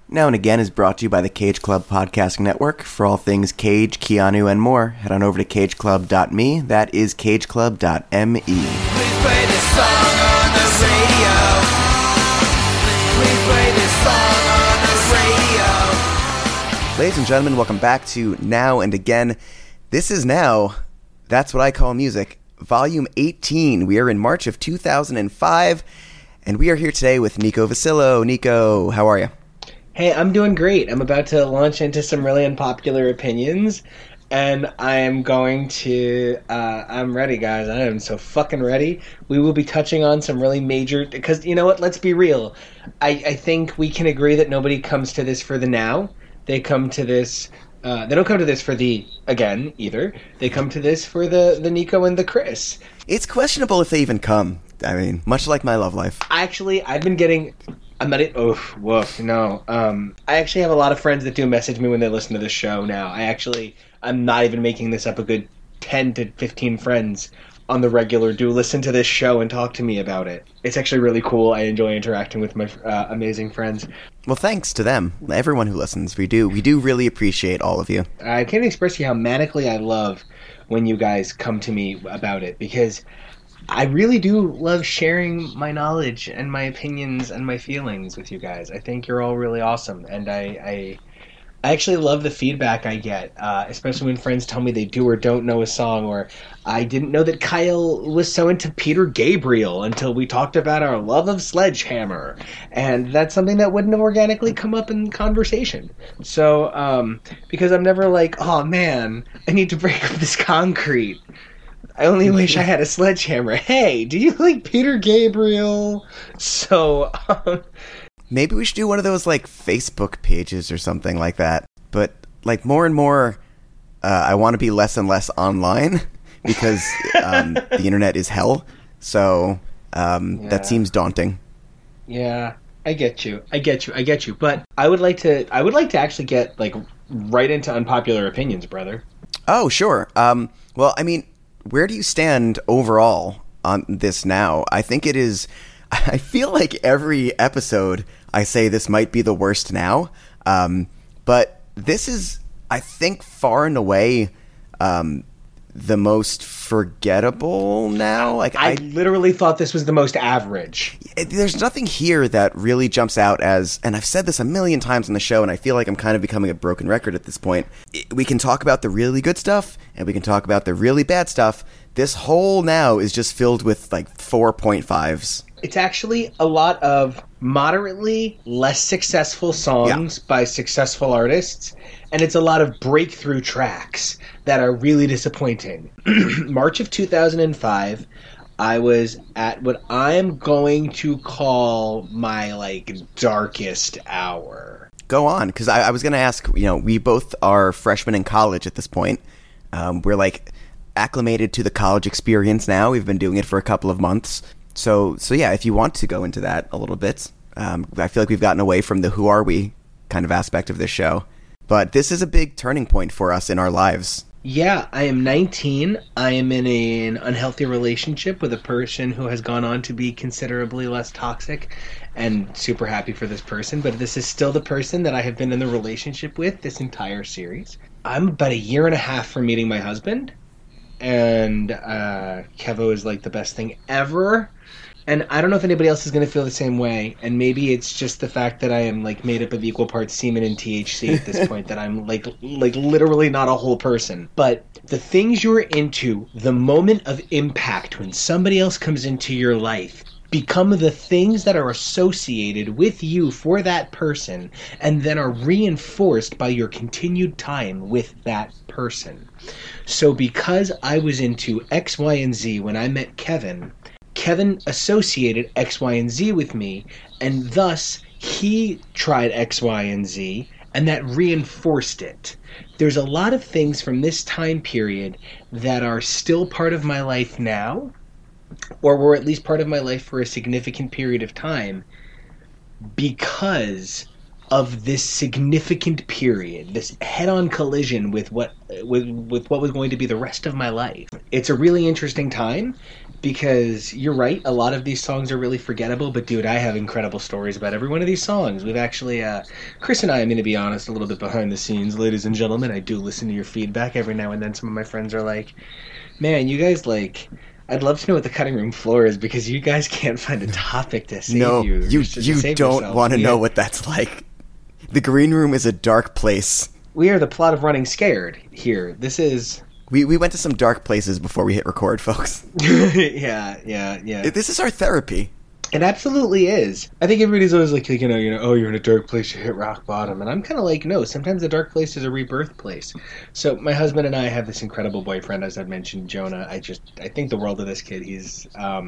Now and Again is brought to you by the Cage Club Podcasting Network. For all things Cage, Keanu, and more, head on over to cageclub.me. That is cageclub.me. Please play this song on the radio. Please play this song on the radio. Ladies and gentlemen, welcome back to Now and Again. This is Now, That's What I Call Music, Volume 18. We are in March of 2005, and we are here today with Nico Vasillo. Nico, how are you? Hey, I'm doing great. I'm about to launch into some really unpopular opinions, and I'm I'm ready, guys. I am so fucking ready. We will be touching on some really major, because, you know what, let's be real. I think we can agree that nobody comes to this for the now. They come to this, they don't come to this for the, again, either. They come to this for the Nico and the Chris. It's questionable if they even come. I mean, much like my love life. Actually, I've been getting... I'm not... no. I actually have a lot of friends that do message me when they listen to the show now. I'm not even making this up. A good 10 to 15 friends on the regular do listen to this show and talk to me about it. It's actually really cool. I enjoy interacting with my amazing friends. Well, thanks to them. Everyone who listens. We do really appreciate all of you. I can't express to you how manically I love when you guys come to me about it, because... I really do love sharing my knowledge and my opinions and my feelings with you guys. I think you're all really awesome, and I actually love the feedback I get, especially when friends tell me they do or don't know a song, or I didn't know that Kyle was so into Peter Gabriel until we talked about our love of Sledgehammer, and that's something that wouldn't have organically come up in conversation. So, because I'm never like, oh man, I need to break up this concrete. I only wish I had a sledgehammer. Hey, do you like Peter Gabriel? So, maybe we should do one of those, like, Facebook pages or something like that. But, like, more and more, I want to be less and less online because the internet is hell. So, that seems daunting. Yeah, I get you. But I would like to actually get, like, right into unpopular opinions, brother. Oh, sure. Well, I mean... Where do you stand overall on this now? I think it is... I feel like every episode I say this might be the worst now. But this is, I think, far and away the most forgettable now. Like I literally thought this was the most average. There's nothing here that really jumps out as, and I've said this a million times on the show, and I feel like I'm kind of becoming a broken record at this point. We can talk about the really good stuff, and we can talk about the really bad stuff. This whole now is just filled with like 4.5s. It's actually a lot of moderately less successful songs by successful artists, and it's a lot of breakthrough tracks that are really disappointing. March of 2005, I was at what I'm going to call my, like, darkest hour. Go on, because I was going to ask, we both are freshmen in college at this point. We're, like, acclimated to the college experience now. We've been doing it for a couple of months. So yeah, if you want to go into that a little bit, I feel like we've gotten away from the who are we kind of aspect of this show. But this is a big turning point for us in our lives. Yeah, I am 19. I am in an unhealthy relationship with a person who has gone on to be considerably less toxic, and super happy for this person. But this is still the person that I have been in the relationship with this entire series. I'm about a year and a half from meeting my husband, and Kevo is like the best thing ever. And I don't know if anybody else is going to feel the same way. And maybe it's just the fact that I am like made up of equal parts semen and THC at this point, that I'm like literally not a whole person. But the things you're into, the moment of impact when somebody else comes into your life, become the things that are associated with you for that person, and then are reinforced by your continued time with that person. So because I was into X, Y, and Z when I met Kevin associated X, Y, and Z with me, and thus he tried X, Y, and Z, and that reinforced it. There's a lot of things from this time period that are still part of my life now, or were at least part of my life for a significant period of time, because of this significant period, this head-on collision with what was going to be the rest of my life. It's a really interesting time because you're right, a lot of these songs are really forgettable, but dude, I have incredible stories about every one of these songs. We've actually, Chris and I, I'm going to be honest, a little bit behind the scenes, ladies and gentlemen, I do listen to your feedback every now and then. Some of my friends are like, man, you guys like... I'd love to know what the cutting room floor is because you guys can't find a topic to save No, you. you don't want to know what that's like. The green room is a dark place. We are the plot of Running Scared here. This is... We went to some dark places before we hit record, folks. yeah. This is our therapy. It absolutely is. I think everybody's always like, oh, you're in a dark place, you hit rock bottom. And I'm kind of like, no, sometimes a dark place is a rebirth place. So my husband and I have this incredible boyfriend, as I've mentioned, Jonah. I think the world of this kid. He's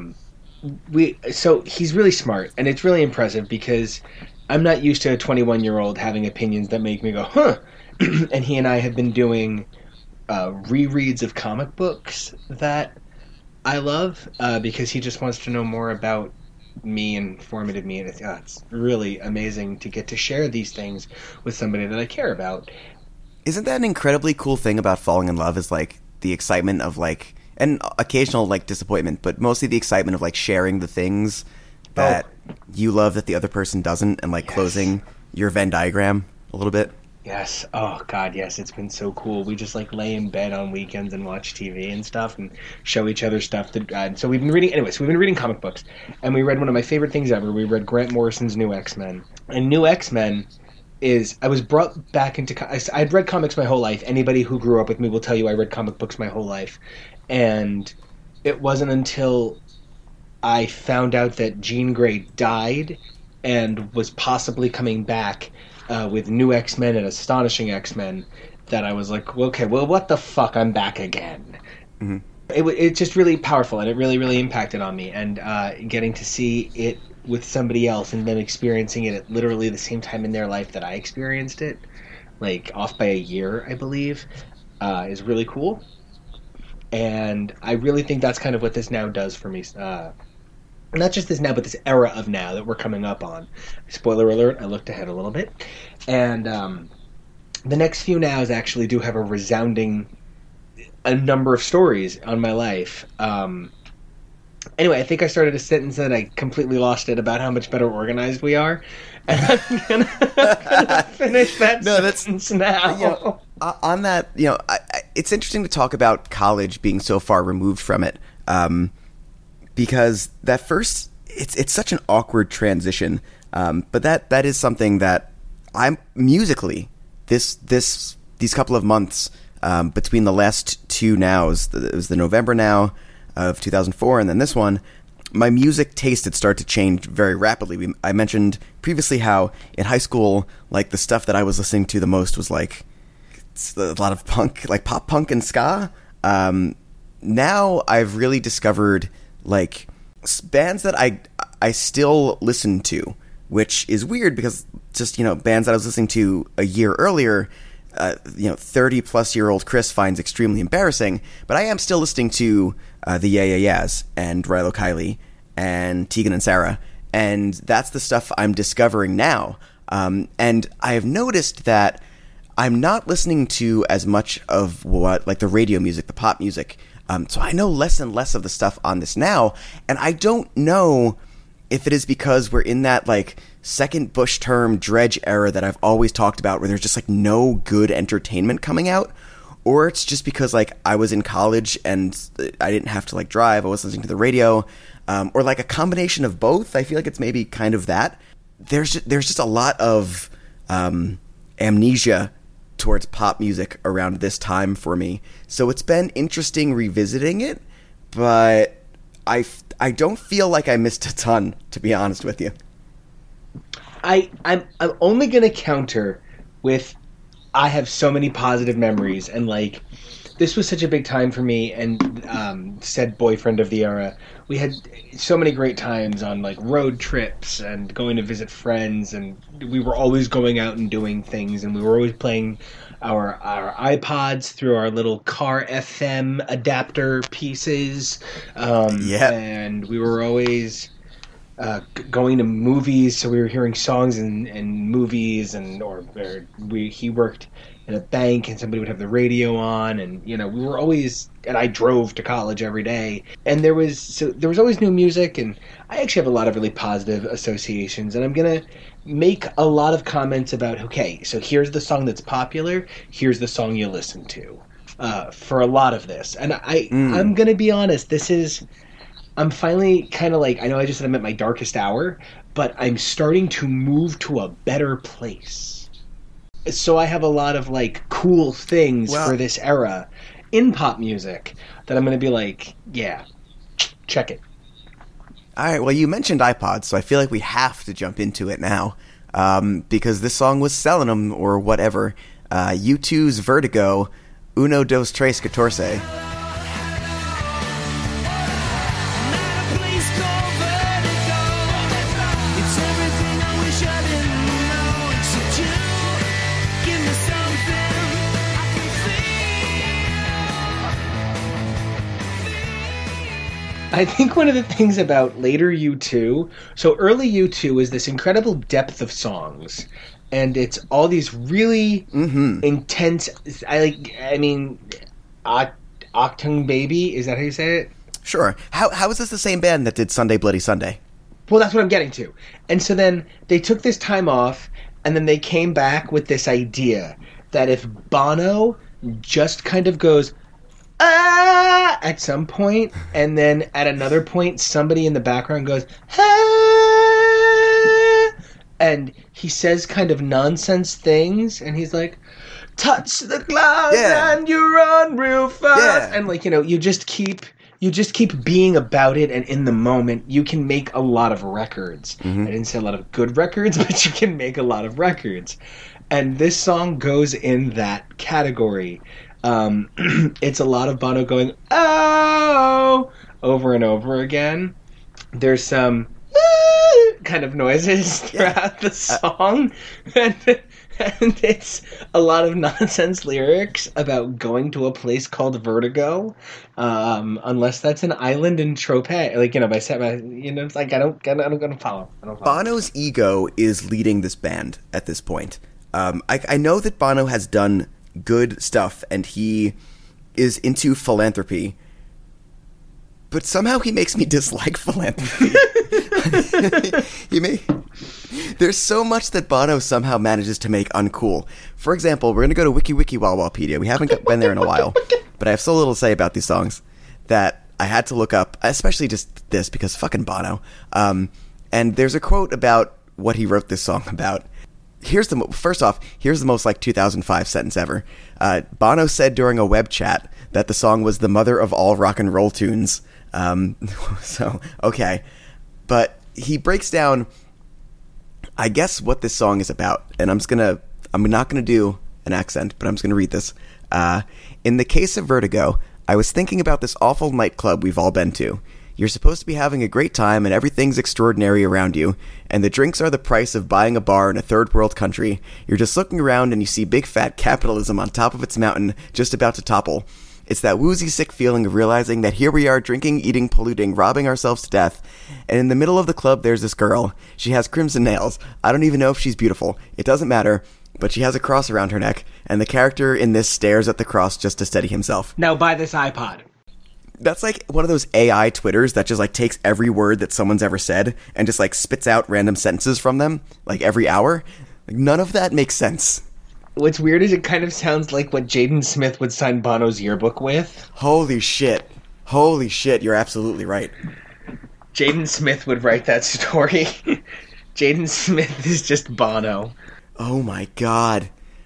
really smart, and it's really impressive because I'm not used to a 21-year-old having opinions that make me go, huh. And he and I have been doing rereads of comic books that I love because he just wants to know more about me and formative me, and it's really amazing to get to share these things with somebody that I care about. Isn't that an incredibly cool thing about falling in love is like the excitement of like, and occasional like disappointment, but mostly the excitement of like sharing the things that you love that the other person doesn't, and like closing your Venn diagram a little bit? Yes. Oh, God, yes. It's been so cool. We just, like, lay in bed on weekends and watch TV and stuff and show each other stuff. So we've been reading comic books. And we read one of my favorite things ever. We read Grant Morrison's New X-Men. And New X-Men is... I was brought back into... I'd read comics my whole life. Anybody who grew up with me will tell you I read comic books my whole life. And it wasn't until I found out that Jean Grey died and was possibly coming back... with New X-Men and Astonishing X-Men, that I was like, okay, well, what the fuck, I'm back again. Mm-hmm. It's just really powerful, and it really, really impacted on me, and getting to see it with somebody else and them experiencing it at literally the same time in their life that I experienced it, like off by a year, I believe, is really cool. And I really think that's kind of what this now does for me. Not just this now, but this era of now that we're coming up on. Spoiler alert, I looked ahead a little bit. And the next few nows actually do have a number of stories on my life. Anyway, I think I started a sentence and I completely lost it about how much better organized we are. And I'm gonna finish that sentence now. You know, on that, it's interesting to talk about college being so far removed from it. Because that first, it's such an awkward transition, but that is something that I'm musically these couple of months between the last two nows. It was the November now of 2004, and then this one. My music taste had started to change very rapidly. I mentioned previously how in high school, like the stuff that I was listening to the most was like a lot of punk, like pop punk and ska. Now I've really discovered like bands that I still listen to, which is weird because just, bands that I was listening to a year earlier, 30-plus-year-old Chris finds extremely embarrassing, but I am still listening to the Yeah Yeah Yeahs and Rilo Kiley and Tegan and Sara, and that's the stuff I'm discovering now. And I have noticed that I'm not listening to as much of what, like the radio music, the pop music. So I know less and less of the stuff on this now, and I don't know if it is because we're in that, like, second Bush term dredge era that I've always talked about where there's just, like, no good entertainment coming out, or it's just because, like, I was in college and I didn't have to, like, drive, I was listening to the radio, or, like, a combination of both. I feel like it's maybe kind of that. There's just a lot of amnesia towards pop music around this time for me. So it's been interesting revisiting it, but I don't feel like I missed a ton, to be honest with you. I'm only going to counter with I have so many positive memories, and like this was such a big time for me and said boyfriend of the era. We had so many great times on like road trips and going to visit friends, and we were always going out and doing things, and we were always playing our iPods through our little car FM adapter pieces. And we were always going to movies, so we were hearing songs in movies, or he worked in a bank, and somebody would have the radio on, and we were always. And I drove to college every day, and there was always new music, and I actually have a lot of really positive associations, and I'm gonna make a lot of comments about, okay, so here's the song that's popular, here's the song you listen to, for a lot of this, and I'm gonna be honest, I'm finally kind of like, I know I just said I'm at my darkest hour, but I'm starting to move to a better place. So I have a lot of like cool things for this era in pop music that I'm going to be like, yeah, check it. All right, well, you mentioned iPods, so I feel like we have to jump into it now, because this song was selling them or whatever. U2's Vertigo, Uno, Dos, Tres, Catorce. I think one of the things about later U2, so early U2 is this incredible depth of songs, and it's all these really intense. Achtung Baby, is that how you say it? Sure. How is this the same band that did Sunday Bloody Sunday? Well, that's what I'm getting to. And so then they took this time off, and then they came back with this idea that if Bono just kind of goes at some point, and then at another point somebody in the background goes and he says kind of nonsense things, and he's like, touch the clouds and you run real fast, and like, you just keep being about it, and in the moment you can make a lot of records. I didn't say a lot of good records, but you can make a lot of records, and this song goes in that category. It's a lot of Bono going, oh, over and over again. There's some kind of noises throughout the song, and it's a lot of nonsense lyrics about going to a place called Vertigo, unless that's an island in Tropez. Like, it's like I don't follow. Bono's ego is leading this band at this point. I know that Bono has done good stuff, and he is into philanthropy, but somehow he makes me dislike philanthropy. There's so much that Bono somehow manages to make uncool. For example, we're going to go to WikiWalWalpedia. We haven't been there in a while, but I have so little to say about these songs that I had to look up, especially just this, because fucking Bono. And there's a quote about what he wrote this song about. First off, here's the most like 2005 sentence ever. Bono said during a web chat that the song was the mother of all rock and roll tunes. So, okay. But he breaks down, I guess, what this song is about. And I'm not going to do an accent, but I'm just going to read this. In the case of Vertigo, I was thinking about this awful nightclub we've all been to. You're supposed to be having a great time, and everything's extraordinary around you, and the drinks are the price of buying a bar in a third world country. You're just looking around and you see big fat capitalism on top of its mountain, just about to topple. It's that woozy, sick feeling of realizing that here we are drinking, eating, polluting, robbing ourselves to death, and in the middle of the club there's this girl. She has crimson nails. I don't even know if she's beautiful. It doesn't matter, but she has a cross around her neck, and the character in this stares at the cross just to steady himself. Now buy this iPod. That's like one of those AI Twitters that just like takes every word that someone's ever said and just like spits out random sentences from them like every hour. Like, none of that makes sense. What's weird is it kind of sounds like what Jaden Smith would sign Bono's yearbook with. Holy shit, you're absolutely right. Jaden Smith would write that story. Jaden Smith is just Bono. Oh my god,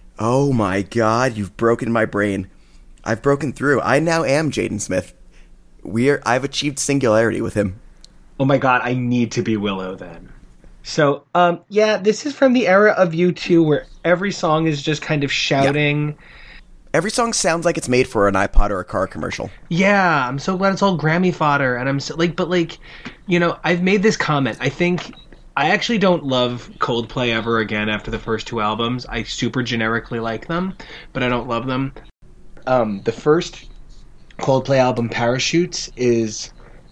you've broken my brain. I've broken through. I now am Jaden Smith. I've achieved singularity with him. Oh my god, I need to be Willow then. So, this is from the era of U2 where every song is just kind of shouting. Yeah. Every song sounds like it's made for an iPod or a car commercial. Yeah, I'm so glad it's all Grammy fodder, and I'm so I've made this comment. I think I actually don't love Coldplay ever again after the first two albums. I super generically like them, but I don't love them. The first Coldplay album, Parachutes, is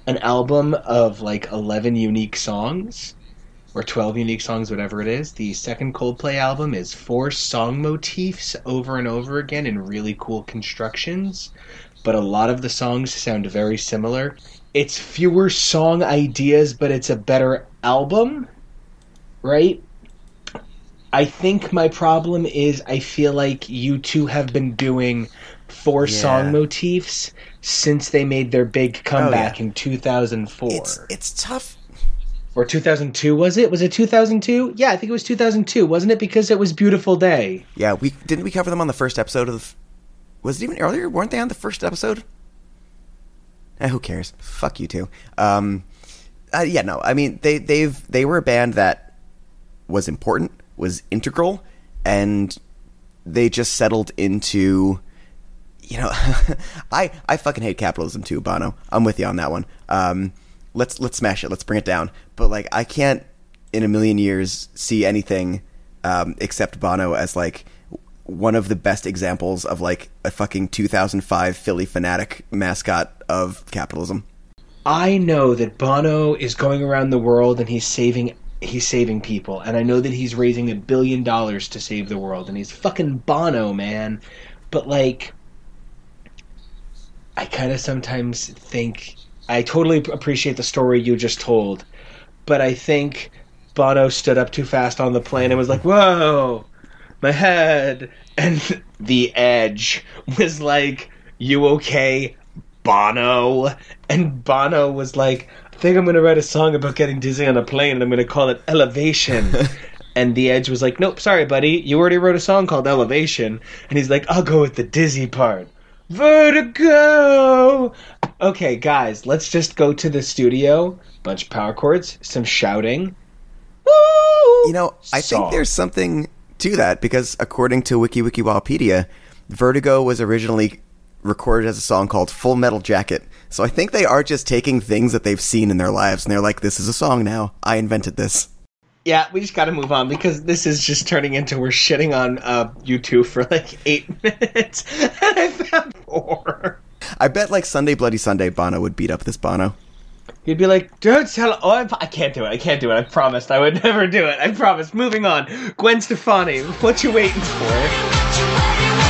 an album of like 11 unique songs or 12 unique songs, whatever it is. The second Coldplay album is 4 song motifs over and over again in really cool constructions, but a lot of the songs sound very similar. It's fewer song ideas, but it's a better album, right? I think my problem is I feel like U2 have been doing 4 song motifs since they made their big comeback in 2004. It's tough. Or 2002, was it? Was it 2002? Yeah, I think it was 2002, wasn't it? Because it was Beautiful Day. Yeah, we cover them on the first episode of... Was it even earlier? Weren't they on the first episode? Who cares? Fuck you too. Yeah, no. I mean, they were a band that was important, was integral, and they just settled into... You know, I fucking hate capitalism too, Bono. I'm with you on that one. Let's smash it. Let's bring it down. But like, I can't in a million years see anything except Bono as like one of the best examples of like a fucking 2005 Philly fanatic mascot of capitalism. I know that Bono is going around the world and he's saving people, and I know that he's raising $1 billion to save the world, and he's fucking Bono, man. But like, I kind of sometimes think, I totally appreciate the story you just told, but I think Bono stood up too fast on the plane and was like, whoa, my head. And The Edge was like, you okay, Bono? And Bono was like, I think I'm going to write a song about getting dizzy on a plane, and I'm going to call it Elevation. And The Edge was like, nope, sorry, buddy, you already wrote a song called Elevation. And he's like, I'll go with the dizzy part. Vertigo! Okay, guys, let's just go to the studio. Bunch of power chords, some shouting. Woo! You know, I think there's something to that, because according to Wikipedia, Vertigo was originally recorded as a song called Full Metal Jacket. So I think they are just taking things that they've seen in their lives, and they're like, this is a song now. I invented this. Yeah, we just gotta move on, because this is just turning into we're shitting on U2 for like 8 minutes, and I found 4. I bet like Sunday Bloody Sunday Bono would beat up this Bono. He'd be like, don't tell... Oh, I can't do it. I promised I would never do it. I promised. Moving on. Gwen Stefani, what you waiting for?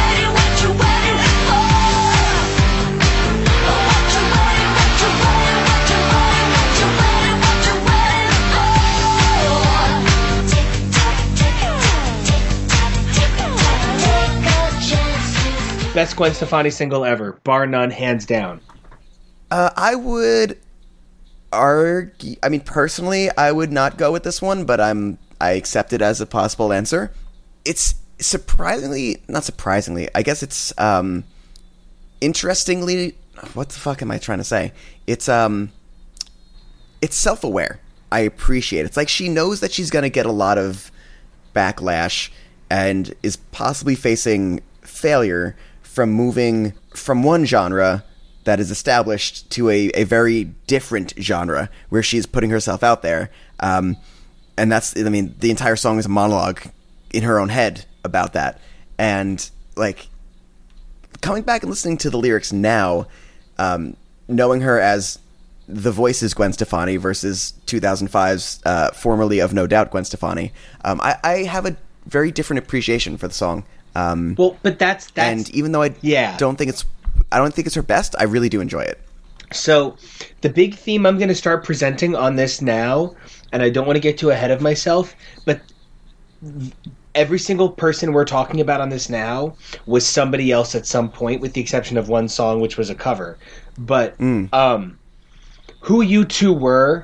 Best Gwen Stefani single ever, bar none, hands down. I would argue... I mean, personally, I would not go with this one, but I accept it as a possible answer. It's surprisingly... Not surprisingly. I guess it's, interestingly... What the fuck am I trying to say? It's self-aware. I appreciate it. It's like she knows that she's going to get a lot of backlash and is possibly facing failure from moving from one genre that is established to a very different genre where she's putting herself out there. And that's, I mean, the entire song is a monologue in her own head about that. And, like, coming back and listening to the lyrics now, knowing her as the Voices Gwen Stefani versus 2005's formerly of No Doubt Gwen Stefani, I have a very different appreciation for the song. Well, but that's and even though I don't think it's her best, I really do enjoy it. So the big theme I'm going to start presenting on this now, and I don't want to get too ahead of myself, but every single person we're talking about on this now was somebody else at some point, with the exception of one song, which was a cover. But who you two were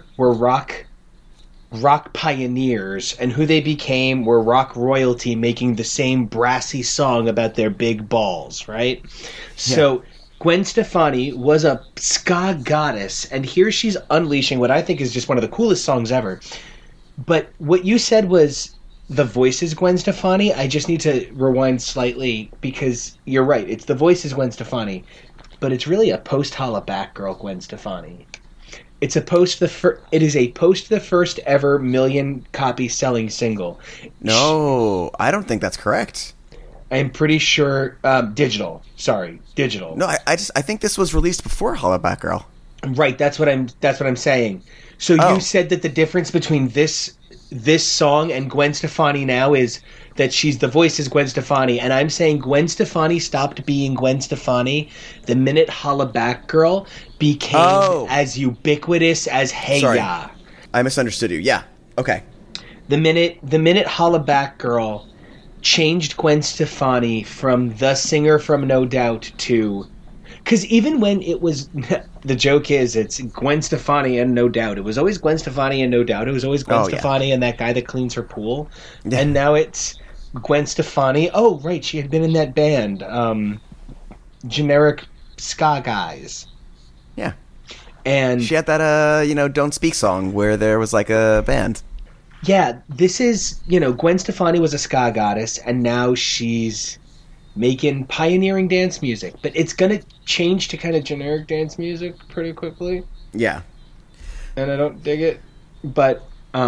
rock pioneers, and who they became were rock royalty making the same brassy song about their big balls, right? Yeah. So Gwen Stefani was a ska goddess, and here she's unleashing what I think is just one of the coolest songs ever. But what you said was the Voices Gwen Stefani. I just need to rewind slightly, because you're right, it's the Voices Gwen Stefani, but it's really a post-Holla Back Girl Gwen Stefani. It is a post the first ever million copy selling single. No, I don't think that's correct. I'm pretty sure digital. Sorry, digital. No, I think this was released before Holla Back Girl. Right, that's what I'm saying. So Oh. you said that the difference between this song and Gwen Stefani now is that the voice is Gwen Stefani, and I'm saying Gwen Stefani stopped being Gwen Stefani the minute Holla Back Girl became as ubiquitous as Hey Sorry. Ya. I misunderstood you. Yeah. Okay. The minute Holla Back Girl changed Gwen Stefani from the singer from No Doubt to... Because even when it was... The joke is, it's Gwen Stefani and No Doubt. It was always Gwen Stefani and No Doubt. It was always Gwen Stefani and that guy that cleans her pool. Yeah. And now it's Gwen Stefani. Oh, right, she had been in that band. Generic ska guys. Yeah. And she had that, Don't Speak song where there was like a band. Yeah, this is, Gwen Stefani was a ska goddess, and now she's making pioneering dance music. But it's going to change to kind of generic dance music pretty quickly. Yeah. And I don't dig it. But,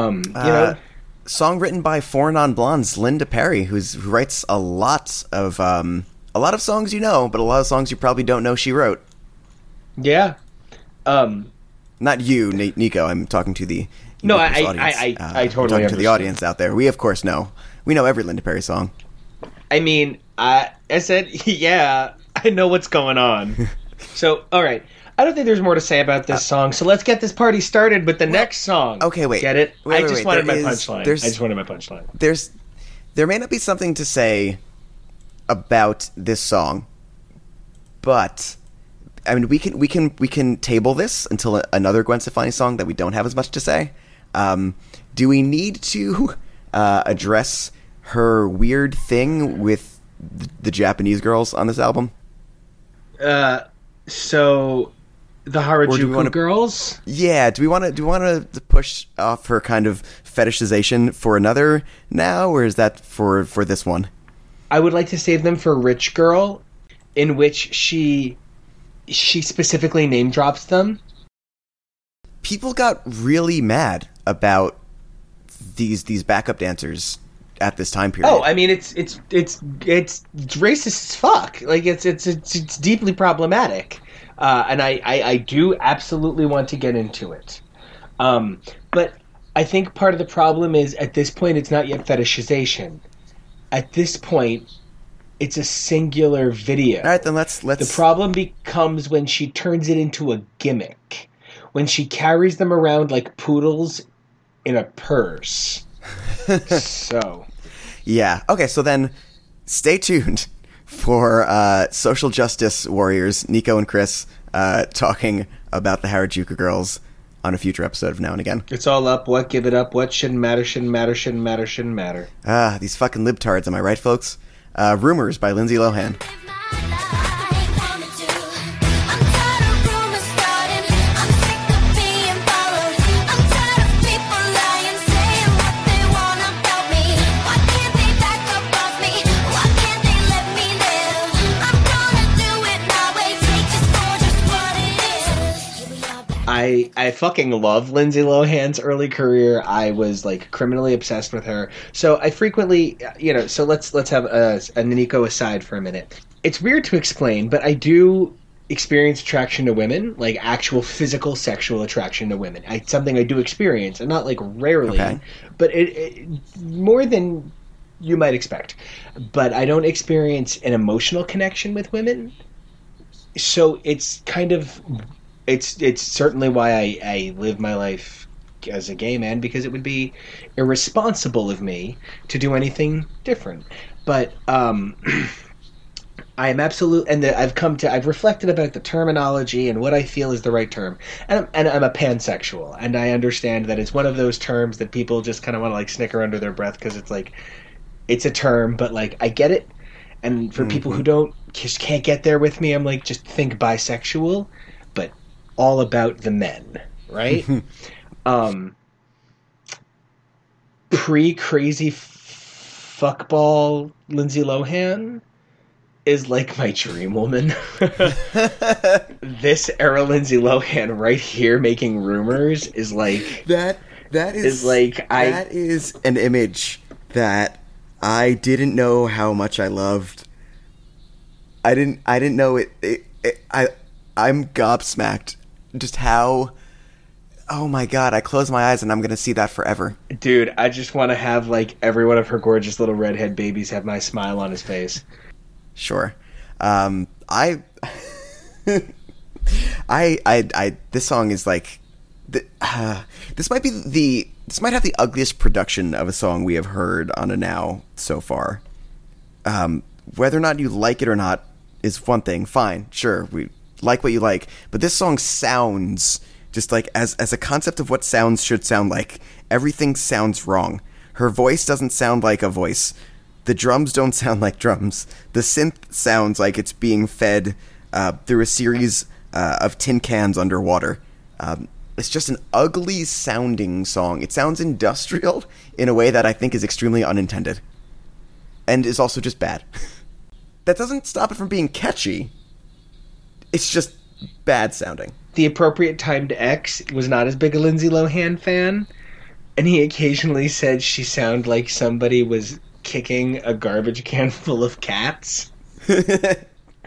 Song written by Four Non Blondes, Linda Perry, who writes a lot of songs but a lot of songs you probably don't know she wrote. Yeah. Not you, Nico. I'm talking to the... I totally talking to the audience out there. We, of course, know. We know every Linda Perry song. I mean, I said, yeah, I know what's going on. So, all right. I don't think there's more to say about this song, so let's get this party started with the next song. Okay, wait. Get it? Wait, I just wanted my punchline. I just wanted my punchline. There may not be something to say about this song, but... I mean, we can table this until another Gwen Stefani song that we don't have as much to say. Do we need to address her weird thing with the Japanese girls on this album? So the Harajuku girls? Yeah. Do we want to push off her kind of fetishization for another now, or is that for this one? I would like to save them for Rich Girl, in which she specifically name drops them. People got really mad about these backup dancers at this time period. Oh, I mean, it's racist as fuck. Like it's deeply problematic, and I do absolutely want to get into it. But I think part of the problem is at this point it's not yet fetishization. At this point, it's a singular video. All right, then let's. The problem becomes when she turns it into a gimmick. When she carries them around like poodles in a purse. So. Yeah. Okay, so then stay tuned for social justice warriors, Nico and Chris, talking about the Harajuku girls on a future episode of Now and Again. It's all up. What? Give it up. What? Shouldn't matter. Shouldn't matter. Shouldn't matter. Shouldn't matter. These fucking libtards. Am I right, folks? Rumors by Lindsay Lohan. I fucking love Lindsay Lohan's early career. I was like criminally obsessed with her. So I frequently, so let's have a Nico aside for a minute. It's weird to explain, but I do experience attraction to women, like actual physical sexual attraction to women. It's something I do experience, and not like rarely, okay. But it more than you might expect. But I don't experience an emotional connection with women. So it's kind of... It's certainly why I live my life as a gay man, because it would be irresponsible of me to do anything different. But I am absolute, and I've reflected about the terminology and what I feel is the right term, and I'm a pansexual, and I understand that it's one of those terms that people just kind of want to like snicker under their breath because it's like it's a term, but like I get it, and for people who just can't get there with me, I'm like, just think bisexual, but all about the men, right? Pre-crazy fuckball Lindsay Lohan is like my dream woman. This era Lindsay Lohan right here making rumors is like that is an image that I didn't know how much I loved. I didn't know it I'm gobsmacked just how... Oh my god, I close my eyes and I'm going to see that forever. Dude, I just want to have, like, every one of her gorgeous little redhead babies have my smile on his face. Sure. I this song is like... this might have the ugliest production of a song we have heard on a Now so far. Whether or not you like it or not is one thing. Fine, sure, we like what you like. But this song sounds... just like as a concept of what sounds should sound like, everything sounds wrong. Her voice doesn't sound like a voice. The drums don't sound like drums. The synth sounds like it's being fed through a series of tin cans underwater. It's just an ugly sounding song. It sounds industrial in a way that I think is extremely unintended. And is also just bad. That doesn't stop it from being catchy. It's just bad sounding. The Appropriate Timed X was not as big a Lindsay Lohan fan, and he occasionally said she sounded like somebody was kicking a garbage can full of cats. You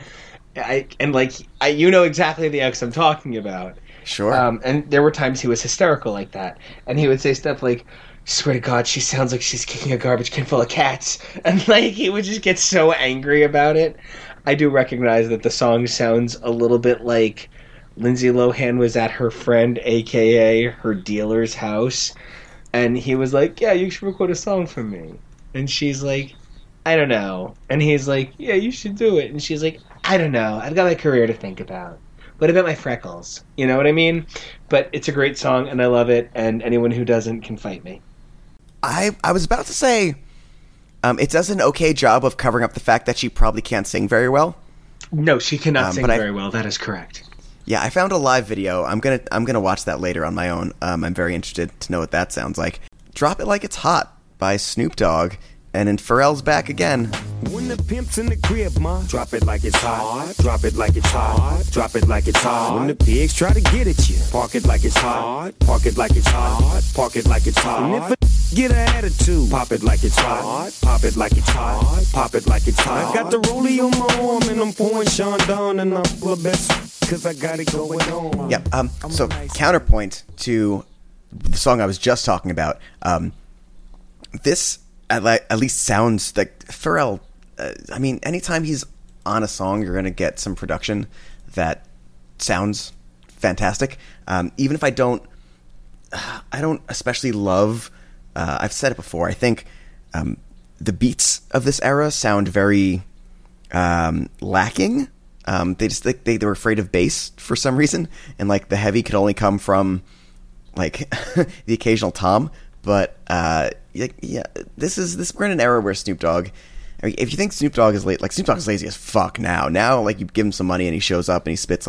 know exactly the X I'm talking about. Sure. And there were times he was hysterical like that, and he would say stuff like, "Swear to God, she sounds like she's kicking a garbage can full of cats," and like he would just get so angry about it. I do recognize that the song sounds a little bit like Lindsay Lohan was at her friend, a.k.a. her dealer's house, and he was like, "Yeah, you should record a song for me." And she's like, "I don't know." And he's like, "Yeah, you should do it." And she's like, "I don't know. I've got my career to think about. What about my freckles?" You know what I mean? But it's a great song, and I love it, and anyone who doesn't can fight me. I was about to say, it does an okay job of covering up the fact that she probably can't sing very well. No, she cannot sing but very well. That is correct. Yeah, I found a live video. I'm gonna watch that later on my own. I'm very interested to know what that sounds like. "Drop It Like It's Hot" by Snoop Dogg, and then Pharrell's back again. When the pimp's in the crib, ma, drop it like it's hot. Drop it like it's hot. Drop it like it's hot. When the pigs try to get at you, park it like it's hot. Park it like it's hot. Park it like it's hot. And if a get an attitude, pop it like it's hot. Pop it like it's hot. Pop it like it's hot. I got the rollie on my arm and I'm pouring Sean down and I'm full of best because I got it going on. Yeah. So counterpoint to the song I was just talking about. This at least sounds like Pharrell. I mean, anytime he's on a song, you're going to get some production that sounds fantastic. Even if I don't especially love. I've said it before. I think the beats of this era sound very lacking. They just they were afraid of bass for some reason, and like the heavy could only come from like the occasional tom. But yeah, we're in an era where Snoop Dogg. I mean, if you think Snoop Dogg is Snoop Dogg is lazy as fuck now. Now, like, you give him some money and he shows up and he spits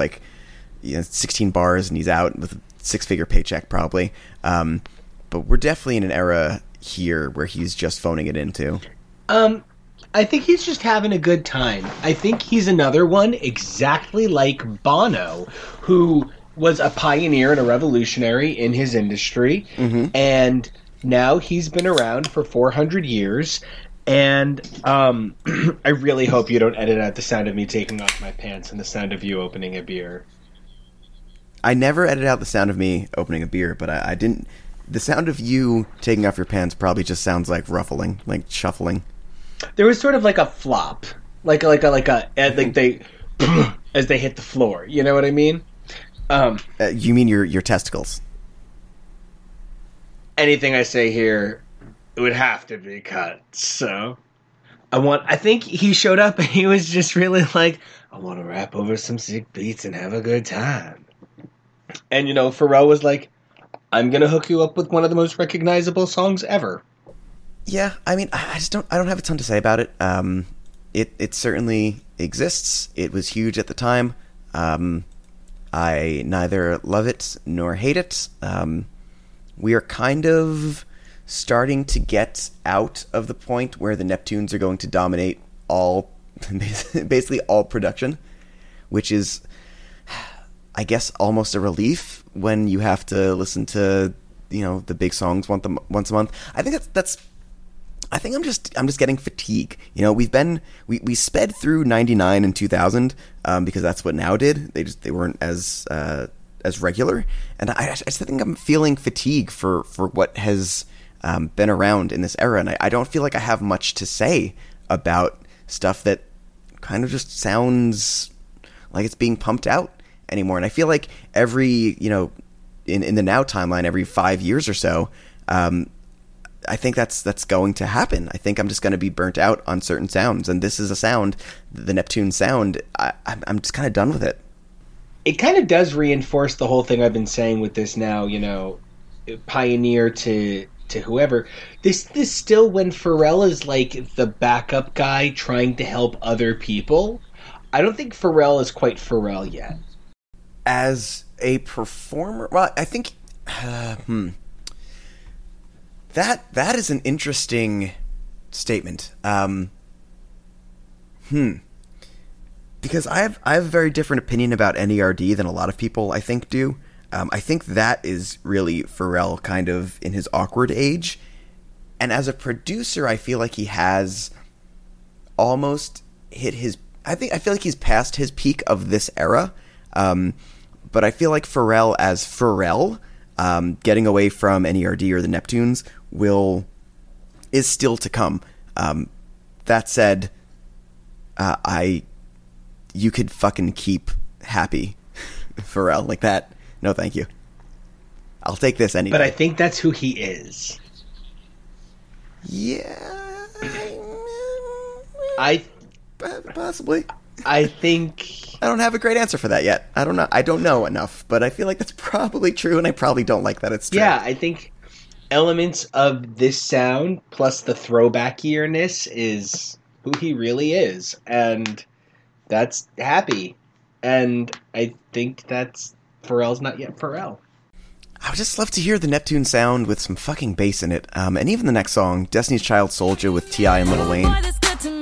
16 bars and he's out with a 6-figure paycheck probably. But we're definitely in an era here where he's just phoning it in too. I think he's just having a good time. I think he's another one exactly like Bono, who was a pioneer and a revolutionary in his industry, and now he's been around for 400 years. And I really hope you don't edit out the sound of me taking off my pants and the sound of you opening a beer. I never edit out the sound of me opening a beer, but I didn't. The sound of you taking off your pants probably just sounds like ruffling, like shuffling. There was sort of like a flop, like they as they hit the floor. You know what I mean? You mean your testicles? Anything I say here, it would have to be cut. So I think he showed up and he was just really like, I want to rap over some sick beats and have a good time. And Pharrell was like, I'm gonna hook you up with one of the most recognizable songs ever. Yeah, I mean, I don't have a ton to say about it. It certainly exists. It was huge at the time. I neither love it nor hate it. We are kind of starting to get out of the point where the Neptunes are going to dominate basically all production, which is, I guess, almost a relief when you have to listen to the big songs once a month. I think I think I'm just getting fatigue. We sped through 99 and 2000 because that's what Now did. They weren't as as regular, and I just think I'm feeling fatigue for what has been around in this era, and I don't feel like I have much to say about stuff that kind of just sounds like it's being pumped out anymore. And I feel like every, in the now timeline, every 5 years or so, I think that's going to happen. I think I'm just going to be burnt out on certain sounds, and this is a sound, the Neptune sound. I'm just kind of done with it. It kind of does reinforce the whole thing I've been saying with this now, pioneer to whoever. This still, when Pharrell is like the backup guy trying to help other people, I don't think Pharrell is quite Pharrell yet. As a performer, well, I think that is an interesting statement. Because I have a very different opinion about NERD than a lot of people, I think, do. I think that is really Pharrell kind of in his awkward age. And as a producer, I feel like he has almost hit his... I feel like he's past his peak of this era. But I feel like Pharrell as Pharrell, getting away from NERD or the Neptunes, is still to come. That said, you could fucking keep Happy, Pharrell, like that. No, thank you. I'll take this any day. But I think that's who he is. Yeah. Possibly. I think... I don't have a great answer for that yet. I don't know. I don't know enough, but I feel like that's probably true, and I probably don't like that it's true. Yeah, I think elements of this sound plus the throwback-earness is who he really is, and that's Happy. And I think that's... Pharrell's not yet Pharrell. I would just love to hear the Neptune sound with some fucking bass in it. And even the next song, Destiny's Child Soldier with T.I. and Lil Wayne. If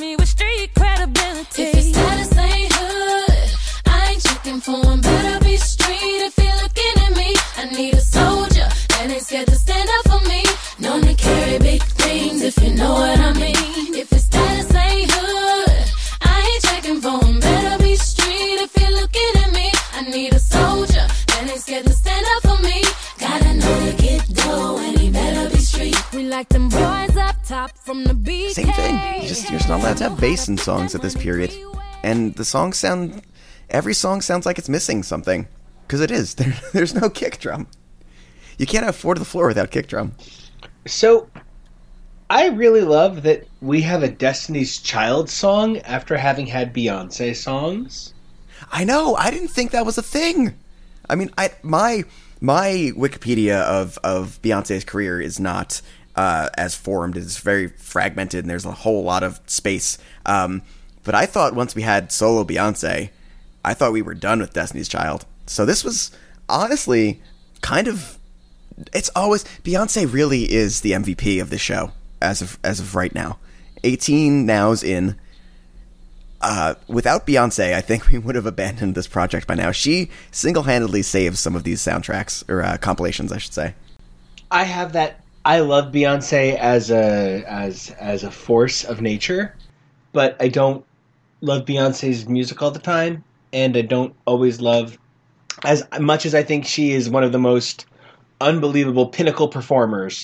your status ain't hood, I ain't checking for him. Better be street if you're looking at me. I need a soldier that ain't scared to stand up for me. Known to carry big things if you know what I mean. If your status ain't hood, I ain't checking for him. Better be street if you're looking at me. I need a soldier that ain't scared to stand up for me. Gotta know to get dough and he better be street. We like them boys up top from the beat. Same thing. You're just not allowed to have bass in songs at this period. And the songs sound... Every song sounds like it's missing something. Because it is. There's no kick drum. You can't have Four to the Floor without kick drum. So, I really love that we have a Destiny's Child song after having had Beyonce songs. I know. I didn't think that was a thing. I mean, my Wikipedia of Beyonce's career is not as formed. It's very fragmented, and there's a whole lot of space. But I thought once we had solo Beyonce, I thought we were done with Destiny's Child. So this was honestly kind of... It's always... Beyonce really is the MVP of this show as of right now. 18 nows in. Without Beyonce, I think we would have abandoned this project by now. She single-handedly saves some of these soundtracks, or compilations, I should say. I have that. I love Beyonce as a force of nature, but I don't love Beyonce's music all the time, and I don't always love, as much as I think she is one of the most unbelievable pinnacle performers.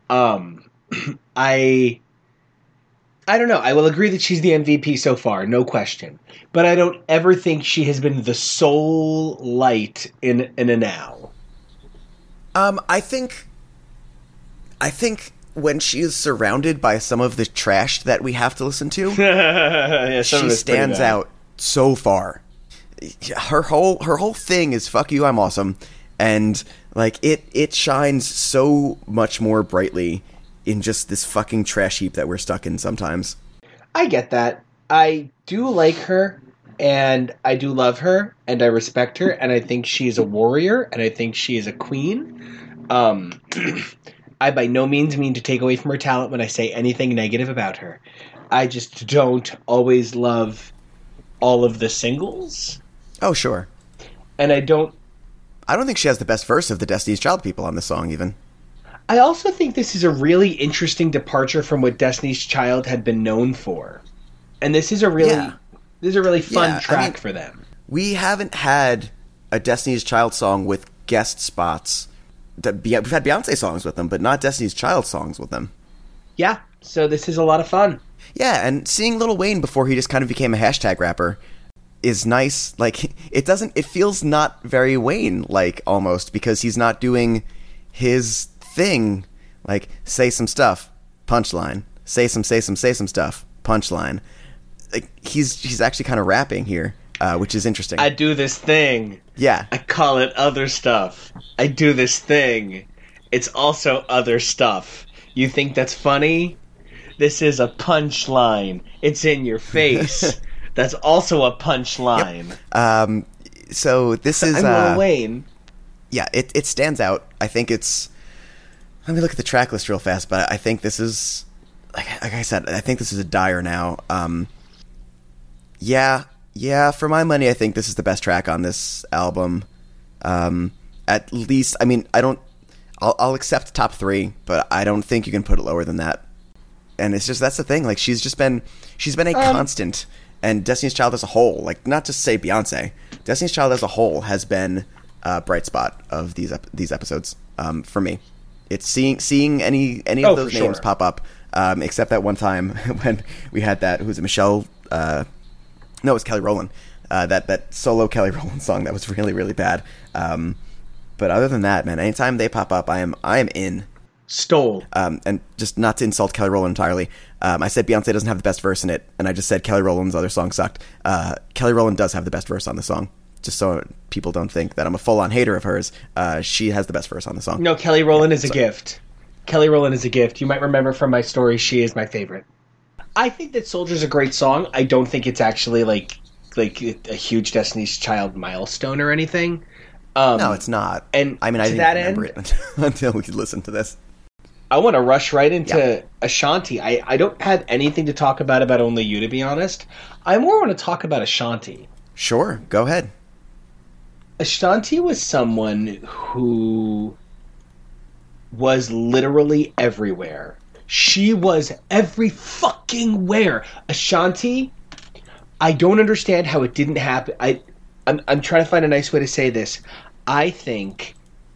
I don't know. I will agree that she's the MVP so far, no question. But I don't ever think she has been the sole light in a now. I think when she is surrounded by some of the trash that we have to listen to, Yeah, she stands out so far. Her whole thing is "fuck you, I'm awesome," and like it shines so much more brightly in just this fucking trash heap that we're stuck in sometimes. I get that. I do like her, and I do love her, and I respect her, and I think she is a warrior, and I think she is a queen. I by no means mean to take away from her talent when I say anything negative about her. I just don't always love all of the singles. Oh, sure. And I don't think she has the best verse of the Destiny's Child people on this song, even. I also think this is a really interesting departure from what Destiny's Child had been known for. And this is a really fun track for them. We haven't had a Destiny's Child song with guest spots. We've had Beyonce songs with them, but not Destiny's Child songs with them. Yeah, so this is a lot of fun. Yeah, and seeing Lil Wayne before he just kind of became a hashtag rapper is nice. Like, it feels not very Wayne-like, almost, because he's not doing his thing, like, say some stuff, punchline, say some stuff, punchline. Like, he's actually kind of rapping here, which is interesting. I do this thing. Yeah. I call it other stuff. I do this thing. It's also other stuff. You think that's funny? This is a punchline. It's in your face. That's also a punchline. Yep. So this is... I'm Lil Wayne. Yeah, it stands out. I think it's... Let me look at the track list real fast, but I think this is... Like I said, I think this is a dyer now. Yeah, for my money, I think this is the best track on this album. At least, I mean, I'll accept top 3, but I don't think you can put it lower than that. And it's just, that's the thing, like, she's been a constant, and Destiny's Child as a whole, like, not just say Beyonce, Destiny's Child as a whole has been a bright spot of these episodes, for me. It's seeing any of those names pop up, except that one time when we had that, who's it, Michelle, no, it was Kelly Rowland, that solo Kelly Rowland song that was really, really bad. But other than that, man, anytime they pop up, I am in. Stole. And just not to insult Kelly Rowland entirely, I said Beyonce doesn't have the best verse in it, and I just said Kelly Rowland's other song sucked. Kelly Rowland does have the best verse on the song. Just so people don't think that I'm a full-on hater of hers, she has the best verse on the song. No, Kelly Rowland is a gift. Kelly Rowland is a gift. You might remember from my story, she is my favorite. I think that Soldier's a great song. I don't think it's actually like a huge Destiny's Child milestone or anything. No, it's not. And I mean, I didn't remember it until we could listen to this. I want to rush right into Ashanti. I don't have anything to talk about Only You, to be honest. I more want to talk about Ashanti. Sure, go ahead. Ashanti was someone who was literally everywhere. She was every fucking where. Ashanti, I don't understand how it didn't happen. I'm trying to find a nice way to say this. I think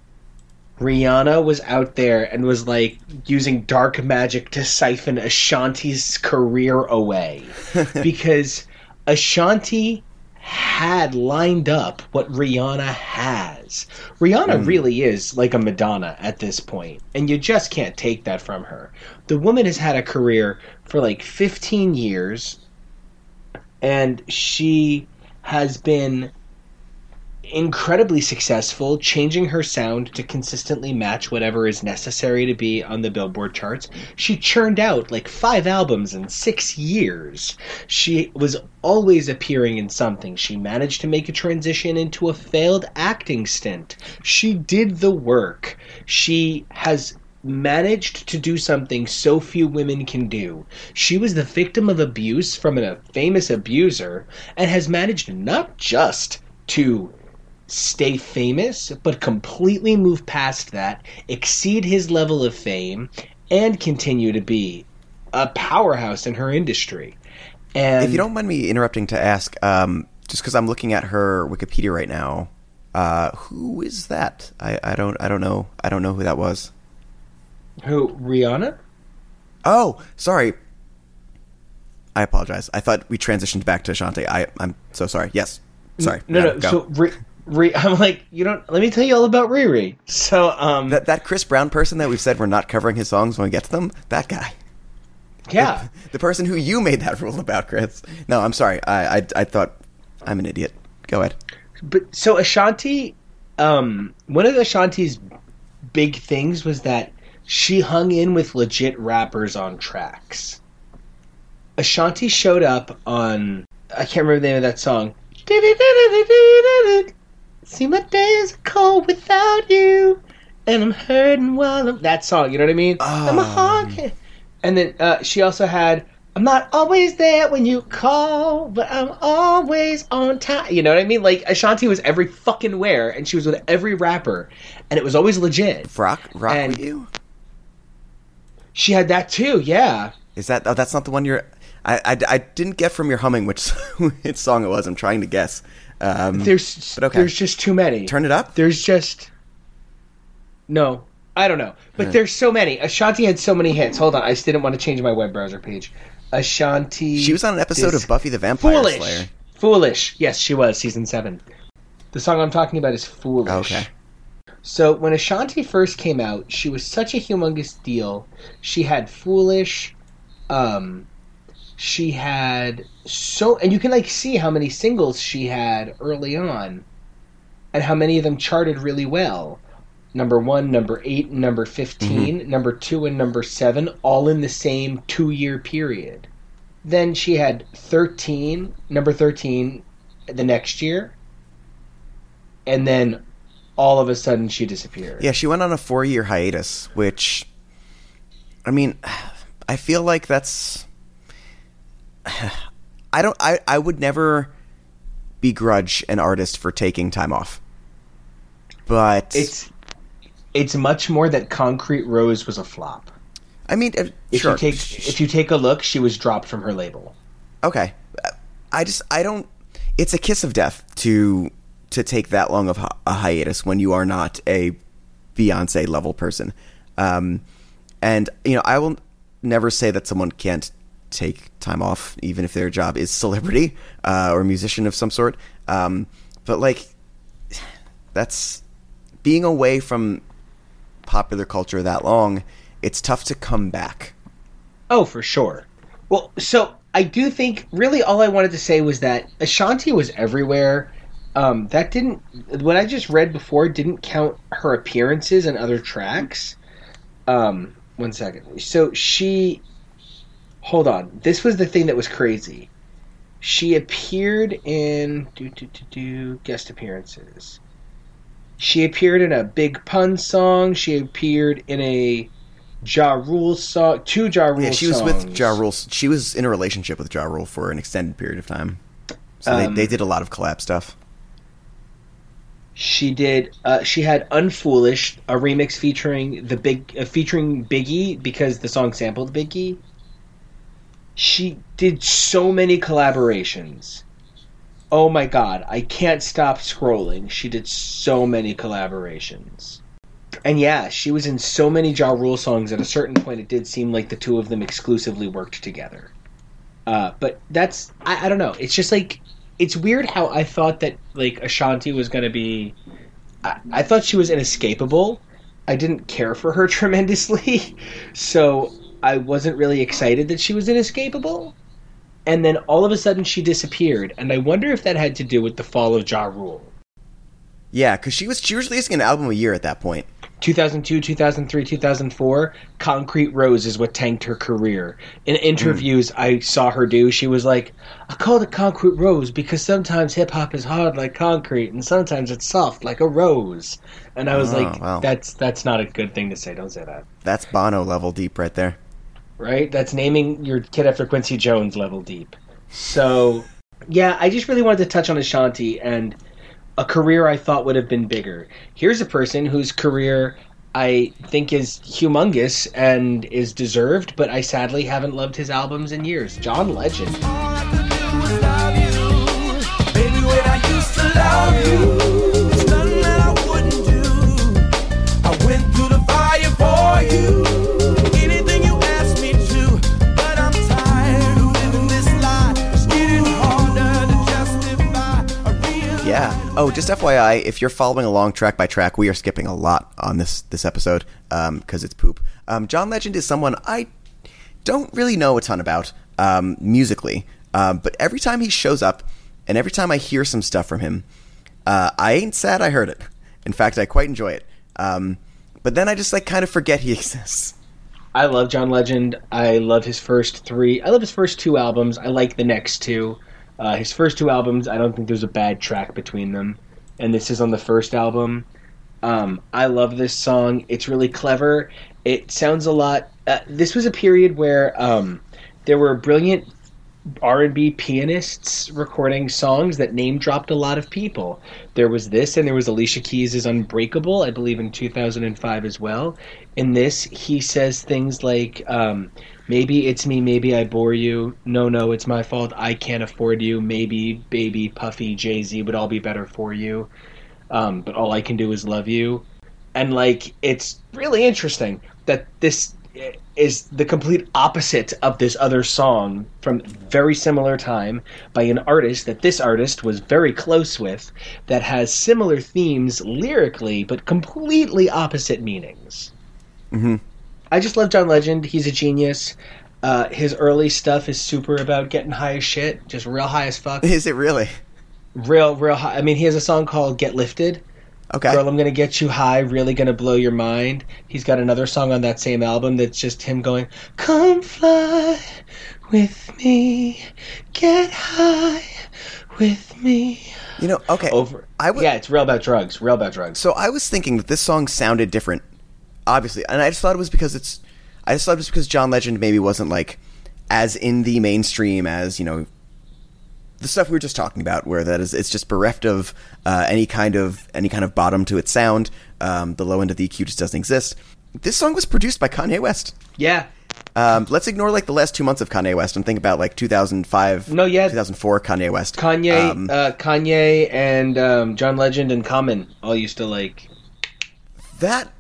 Rihanna was out there and was like using dark magic to siphon Ashanti's career away. Because Ashanti had lined up what Rihanna has. Rihanna really is like a Madonna at this point, and you just can't take that from her. The woman has had a career for like 15 years, and she has been incredibly successful, changing her sound to consistently match whatever is necessary to be on the Billboard charts. She churned out like 5 albums in 6 years. She was always appearing in something. She managed to make a transition into a failed acting stint. She did the work. She has managed to do something so few women can do. She was the victim of abuse from a famous abuser and has managed not just to stay famous, but completely move past that, exceed his level of fame, and continue to be a powerhouse in her industry. And if you don't mind me interrupting to ask, just because I'm looking at her Wikipedia right now, who is that? I don't know. I don't know who that was. Who, Rihanna? Oh, sorry. I apologize. I thought we transitioned back to Ashanti. I'm so sorry. Yes. Sorry. No. Go. So I'm like, you don't. Let me tell you all about Riri. So, that Chris Brown person that we've said we're not covering his songs when we get to them. That guy. Yeah. The person who you made that rule about, Chris. No, I'm sorry. I thought I'm an idiot. Go ahead. But so Ashanti, one of Ashanti's big things was that she hung in with legit rappers on tracks. Ashanti showed up on, I can't remember the name of that song. See, my days are cold without you, and I'm hurting while I'm... That song, you know what I mean? I'm a hard... And then she also had, I'm not always there when you call, but I'm always on time. You know what I mean? Like, Ashanti was every fucking where, and she was with every rapper, and it was always legit. Rock With You? She had that too, yeah. Is that... Oh, that's not the one you're... I didn't get from your humming which song it was. I'm trying to guess. There's but okay. There's just too many. Turn it up? There's just... No. I don't know. But there's so many. Ashanti had so many hits. Hold on. I just didn't want to change my web browser page. Ashanti... She was on an episode of Buffy the Vampire Slayer. Foolish. Yes, she was. Season 7. The song I'm talking about is Foolish. Okay. So when Ashanti first came out, she was such a humongous deal. She had Foolish... she had and you can like see how many singles she had early on and how many of them charted really well. Number 1, number 8, number 15, number 2 and number 7, all in the same 2-year period. Then she had number 13 the next year, and then all of a sudden she disappeared. Yeah, she went on a 4-year hiatus, which, I mean, I feel like that's... I would never begrudge an artist for taking time off. But it's much more that Concrete Rose was a flop. I mean, sure. If you take a look, she was dropped from her label. Okay. I don't it's a kiss of death to take that long of a hiatus when you are not a Beyonce level person. And I will never say that someone can't take time off, even if their job is celebrity or musician of some sort. But like, that's being away from popular culture that long. It's tough to come back. Oh, for sure. Well, so I do think really all I wanted to say was that Ashanti was everywhere. What I just read before didn't count her appearances in other tracks. 1 second. So hold on. This was the thing that was crazy. She appeared in guest appearances. She appeared in a Big Pun song. She appeared in a Ja Rule song. 2 Ja Rule songs. Yeah, she was with Ja Rule. She was in a relationship with Ja Rule for an extended period of time. So they did a lot of collab stuff. She did. She had "Unfoolish," a remix featuring featuring Biggie because the song sampled Biggie. She did so many collaborations. Oh my god, I can't stop scrolling. She did so many collaborations. And yeah, she was in so many Ja Rule songs. At a certain point, it did seem like the two of them exclusively worked together. But that's... I don't know. It's just like... It's weird how I thought that like Ashanti was going to be... I thought she was inescapable. I didn't care for her tremendously. So I wasn't really excited that she was inescapable. And then all of a sudden she disappeared. And I wonder if that had to do with the fall of Ja Rule. Yeah, because she was releasing an album a year at that point. 2002, 2003, 2004, Concrete Rose is what tanked her career. In interviews I saw her do, she was like, I called it Concrete Rose because sometimes hip-hop is hard like concrete and sometimes it's soft like a rose. And I was wow. That's not a good thing to say. Don't say that. That's Bono level deep right there. Right? That's naming your kid after Quincy Jones level deep. So, yeah, I just really wanted to touch on Ashanti and a career I thought would have been bigger. Here's a person whose career I think is humongous and is deserved, but I sadly haven't loved his albums in years. John Legend. All I could do was love you. Baby, when I used to love you, there's nothing that I wouldn't do. I went through the fire for you. Anything you asked me to. But I'm tired of living this lie. It's getting harder to justify a real... Yeah. Oh, just FYI, if you're following along track by track, we are skipping a lot on this episode because it's poop. John Legend is someone I don't really know a ton about musically, but every time he shows up and every time I hear some stuff from him, I ain't sad I heard it. In fact, I quite enjoy it. But then I just like kind of forget he exists. I love John Legend. I love his first 3. I love his first 2 albums. I like the next 2. His first 2 albums, I don't think there's a bad track between them. And this is on the first album. I love this song. It's really clever. It sounds a lot... this was a period where there were brilliant R&B pianists recording songs that name-dropped a lot of people. There was this, and there was Alicia Keys' Unbreakable, I believe in 2005 as well. In this, he says things like... Maybe it's me, maybe I bore you. No, it's my fault. I can't afford you. Maybe, baby, Puffy, Jay-Z would all be better for you. But all I can do is love you. And, like, it's really interesting that this is the complete opposite of this other song from very similar time by an artist that this artist was very close with that has similar themes lyrically but completely opposite meanings. Mm-hmm. I just love John Legend. He's a genius. His early stuff is super about getting high as shit, just real high as fuck. Is it really? Real high. I mean, he has a song called Get Lifted. Okay. Girl, I'm gonna get you high, really gonna blow your mind. He's got another song on that same album that's just him going, come fly with me, get high with me. You know, okay. Yeah, it's real about drugs. So I was thinking that this song sounded different, obviously, and I just thought it was because John Legend maybe wasn't like as in the mainstream as, you know, the stuff we were just talking about, where it's just bereft of any kind of bottom to its sound. The low end of the EQ just doesn't exist. This song was produced by Kanye West. Yeah. Let's ignore like the last 2 months of Kanye West and think about like 2005, No, yeah. 2004 Kanye West. Kanye and John Legend and Common all used to like. That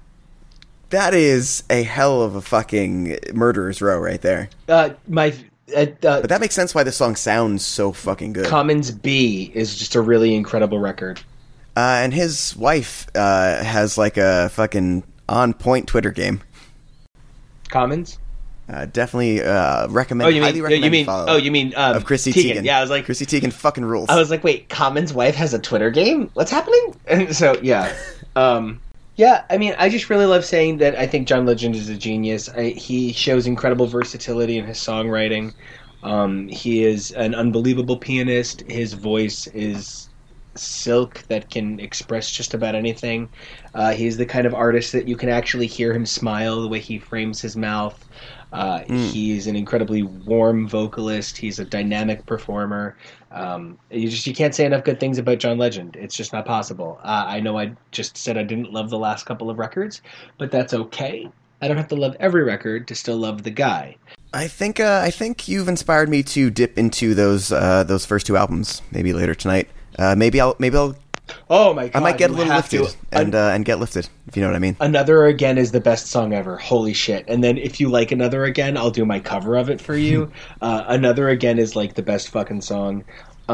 is a hell of a fucking murderer's row right there. But that makes sense why this song sounds so fucking good. Common's B is just a really incredible record. And his wife has like a fucking on-point Twitter game. Commons? Definitely recommend. Highly recommend. You mean of Chrissy Teigen? Yeah, I was like, Chrissy Teigen fucking rules. I was like, wait, Common's wife has a Twitter game? What's happening? And so yeah, yeah. I mean, I just really love saying that I think John Legend is a genius. He shows incredible versatility in his songwriting. He is an unbelievable pianist. His voice is silk that can express just about anything. He's the kind of artist that you can actually hear him smile the way he frames his mouth. He's an incredibly warm vocalist. He's a dynamic performer. You can't say enough good things about John Legend. It's just not possible. I know I just said I didn't love the last couple of records, but that's okay. I don't have to love every record to still love the guy. I think you've inspired me to dip into those first two albums maybe later tonight. Maybe I'll. Oh my god! I might get a little lifted and get lifted, if you know what I mean. Another Again is the best song ever. Holy shit! And then if you like Another Again, I'll do my cover of it for you. Another Again is like the best fucking song.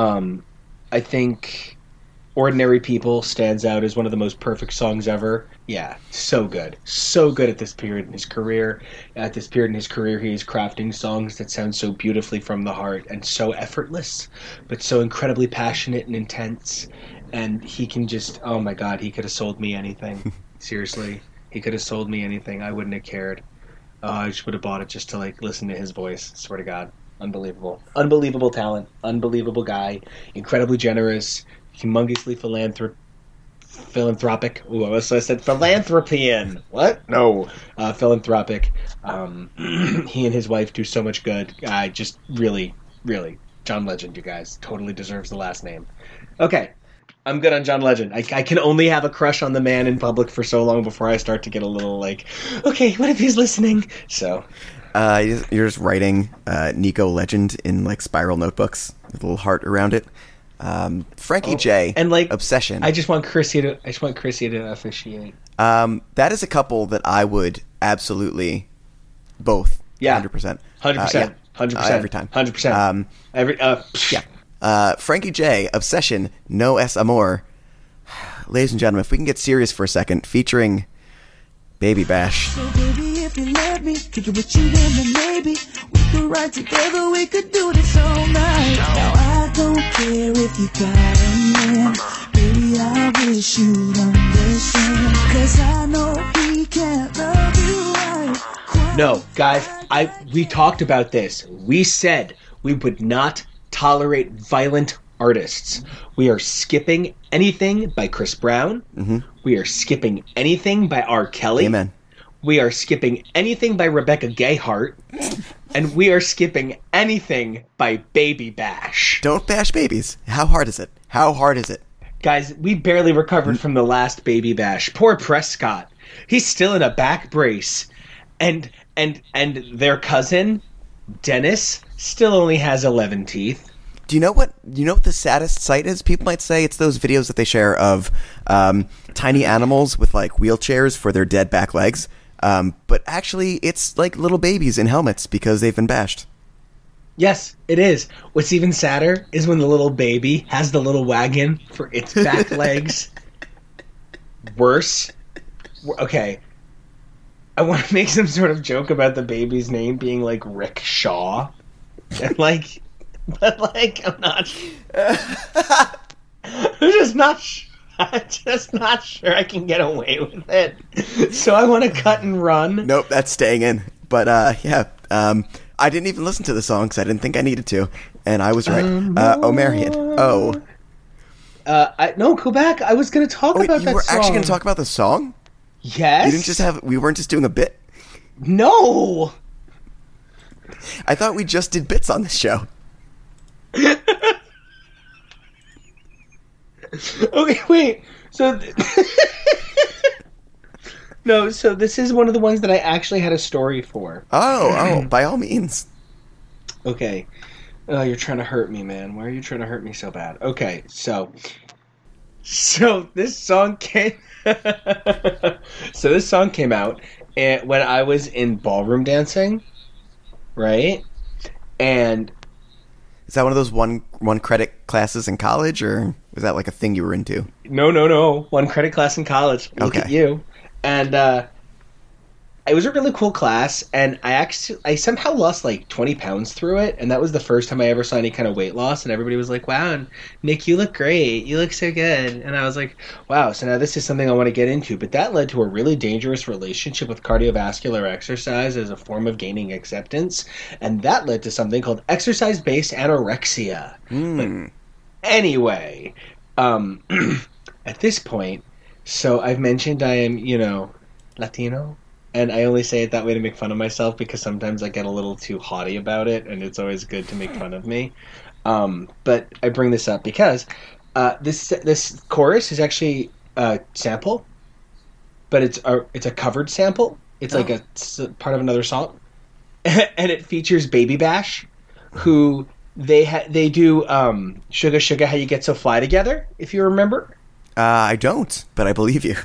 I think Ordinary People stands out as one of the most perfect songs ever. Yeah, so good at this period in his career. At this period in his career, he is crafting songs that sound so beautifully from the heart and so effortless, but so incredibly passionate and intense. And he can just, oh my god, he could have sold me anything. Seriously, he could have sold me anything. I wouldn't have cared. I just would have bought it just to like listen to his voice. Swear to God, unbelievable talent, unbelievable guy, incredibly generous, humongously philanthropic. Ooh, I said philanthropian. What? No, philanthropic. He and his wife do so much good. I just really, John Legend, you guys, totally deserves the last name. Okay. I'm good on John Legend. I can only have a crush on the man in public for so long before I start to get a little like, okay, what if he's listening? So, you're just writing Nico Legend in like spiral notebooks with a little heart around it. Frankie J and like Obsession. I just want Chrissy to officiate. That is a couple that I would absolutely both. Yeah, 100%. 100%. 100% every time. 100%. Yeah. Frankie J, Obsession, No Es Amor. Ladies and gentlemen, if we can get serious for a second, featuring Baby Bash. So baby, if you let me, kick it with you, then maybe we could ride together, we could do this all night. Now I don't care if you got a man, baby, I wish you'd understand, 'cause I know he can't love you right. No, guys, we talked about this. We said we would not tolerate violent artists. We are skipping anything by Chris Brown. Mm-hmm. We are skipping anything by R. Kelly. Amen. We are skipping anything by Rebecca Gayheart. And we are skipping anything by Baby Bash. Don't bash babies. How hard is it? How hard is it? Guys, we barely recovered from the last Baby Bash. Poor Prescott. He's still in a back brace. And and their cousin Dennis still only has 11 teeth. Do you know what the saddest sight is? People might say it's those videos that they share of tiny animals with like wheelchairs for their dead back legs. But actually, it's like little babies in helmets because they've been bashed. Yes, it is. What's even sadder is when the little baby has the little wagon for its back legs. Worse. Okay. I want to make some sort of joke about the baby's name being like Rick Shaw. And like, but like, I'm not. I'm just not sure I can get away with it. So I want to cut and run. Nope, that's staying in. But yeah, I didn't even listen to the song because I didn't think I needed to, and I was right. Omarion. Oh. No, go back. I was going to talk about that song. You were actually going to talk about the song? Yes. You didn't just have. We weren't just doing a bit. No. I thought we just did bits on this show. Okay, wait. So, no. So this is one of the ones that I actually had a story for. Oh, by all means. Okay. Oh, you're trying to hurt me, man. Why are you trying to hurt me so bad? Okay, so this song came. So this song came out when I was in ballroom dancing, right? And is that one of those one credit classes in college, or was that like a thing you were into? No. 1 credit class in college. Look Okay. at you. And it was a really cool class, and I somehow lost like 20 pounds through it, and that was the first time I ever saw any kind of weight loss, and everybody was like, wow, Nick, you look great. You look so good. And I was like, wow, so now this is something I want to get into. But that led to a really dangerous relationship with cardiovascular exercise as a form of gaining acceptance, and that led to something called exercise-based anorexia. But anyway, at this point, so I've mentioned I am, Latino. And I only say it that way to make fun of myself because sometimes I get a little too haughty about it, and it's always good to make fun of me. But I bring this up because this chorus is actually a sample, but it's a covered sample. It's like it's part of another song, and it features Baby Bash, who they do "Sugar Sugar How You Get So Fly Together." If you remember, I don't, but I believe you.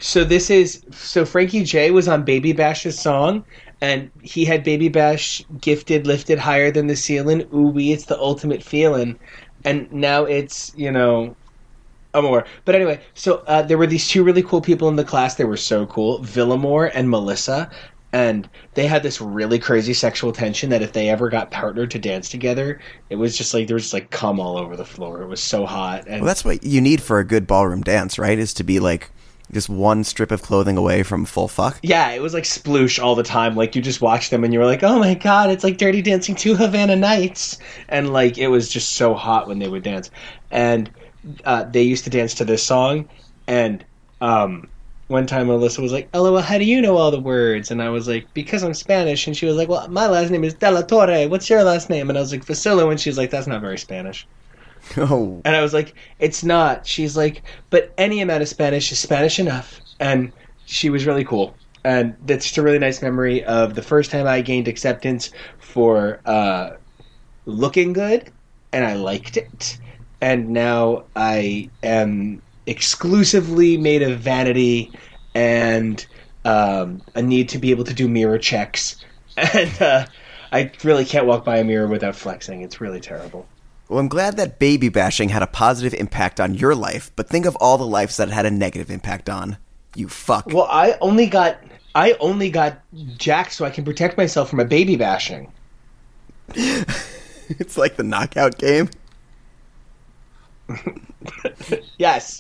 So Frankie J was on Baby Bash's song, and he had Baby Bash gifted, lifted higher than the ceiling. Ooh wee, it's the ultimate feeling. And now it's, more. But anyway, so there were these two really cool people in the class. They were so cool, Villamore and Melissa. And they had this really crazy sexual tension that if they ever got partnered to dance together, it was just like, there was just like cum all over the floor. It was so hot. And well, that's what you need for a good ballroom dance, right? Is to be like just one strip of clothing away from full fuck. Yeah, it was like sploosh all the time. Like you just watched them and you were like, oh my god, it's like Dirty Dancing 2 Havana Nights. And like it was just so hot when they would dance. And they used to dance to this song. And one time Alyssa was like, LOL, how do you know all the words? And I was like, because I'm Spanish. And she was like, well, my last name is De La Torre. What's your last name? And I was like, Facilo. And she was like, that's not very Spanish. Oh. And I was like, it's not. She's like, but any amount of Spanish is Spanish enough. And she was really cool. And that's just a really nice memory of the first time I gained acceptance for looking good. And I liked it. And now I am exclusively made of vanity and a need to be able to do mirror checks. And I really can't walk by a mirror without flexing. It's really terrible. Well, I'm glad that baby bashing had a positive impact on your life, but think of all the lives that it had a negative impact on. You fuck. Well, I only got jacked so I can protect myself from a baby bashing. It's like the knockout game. Yes.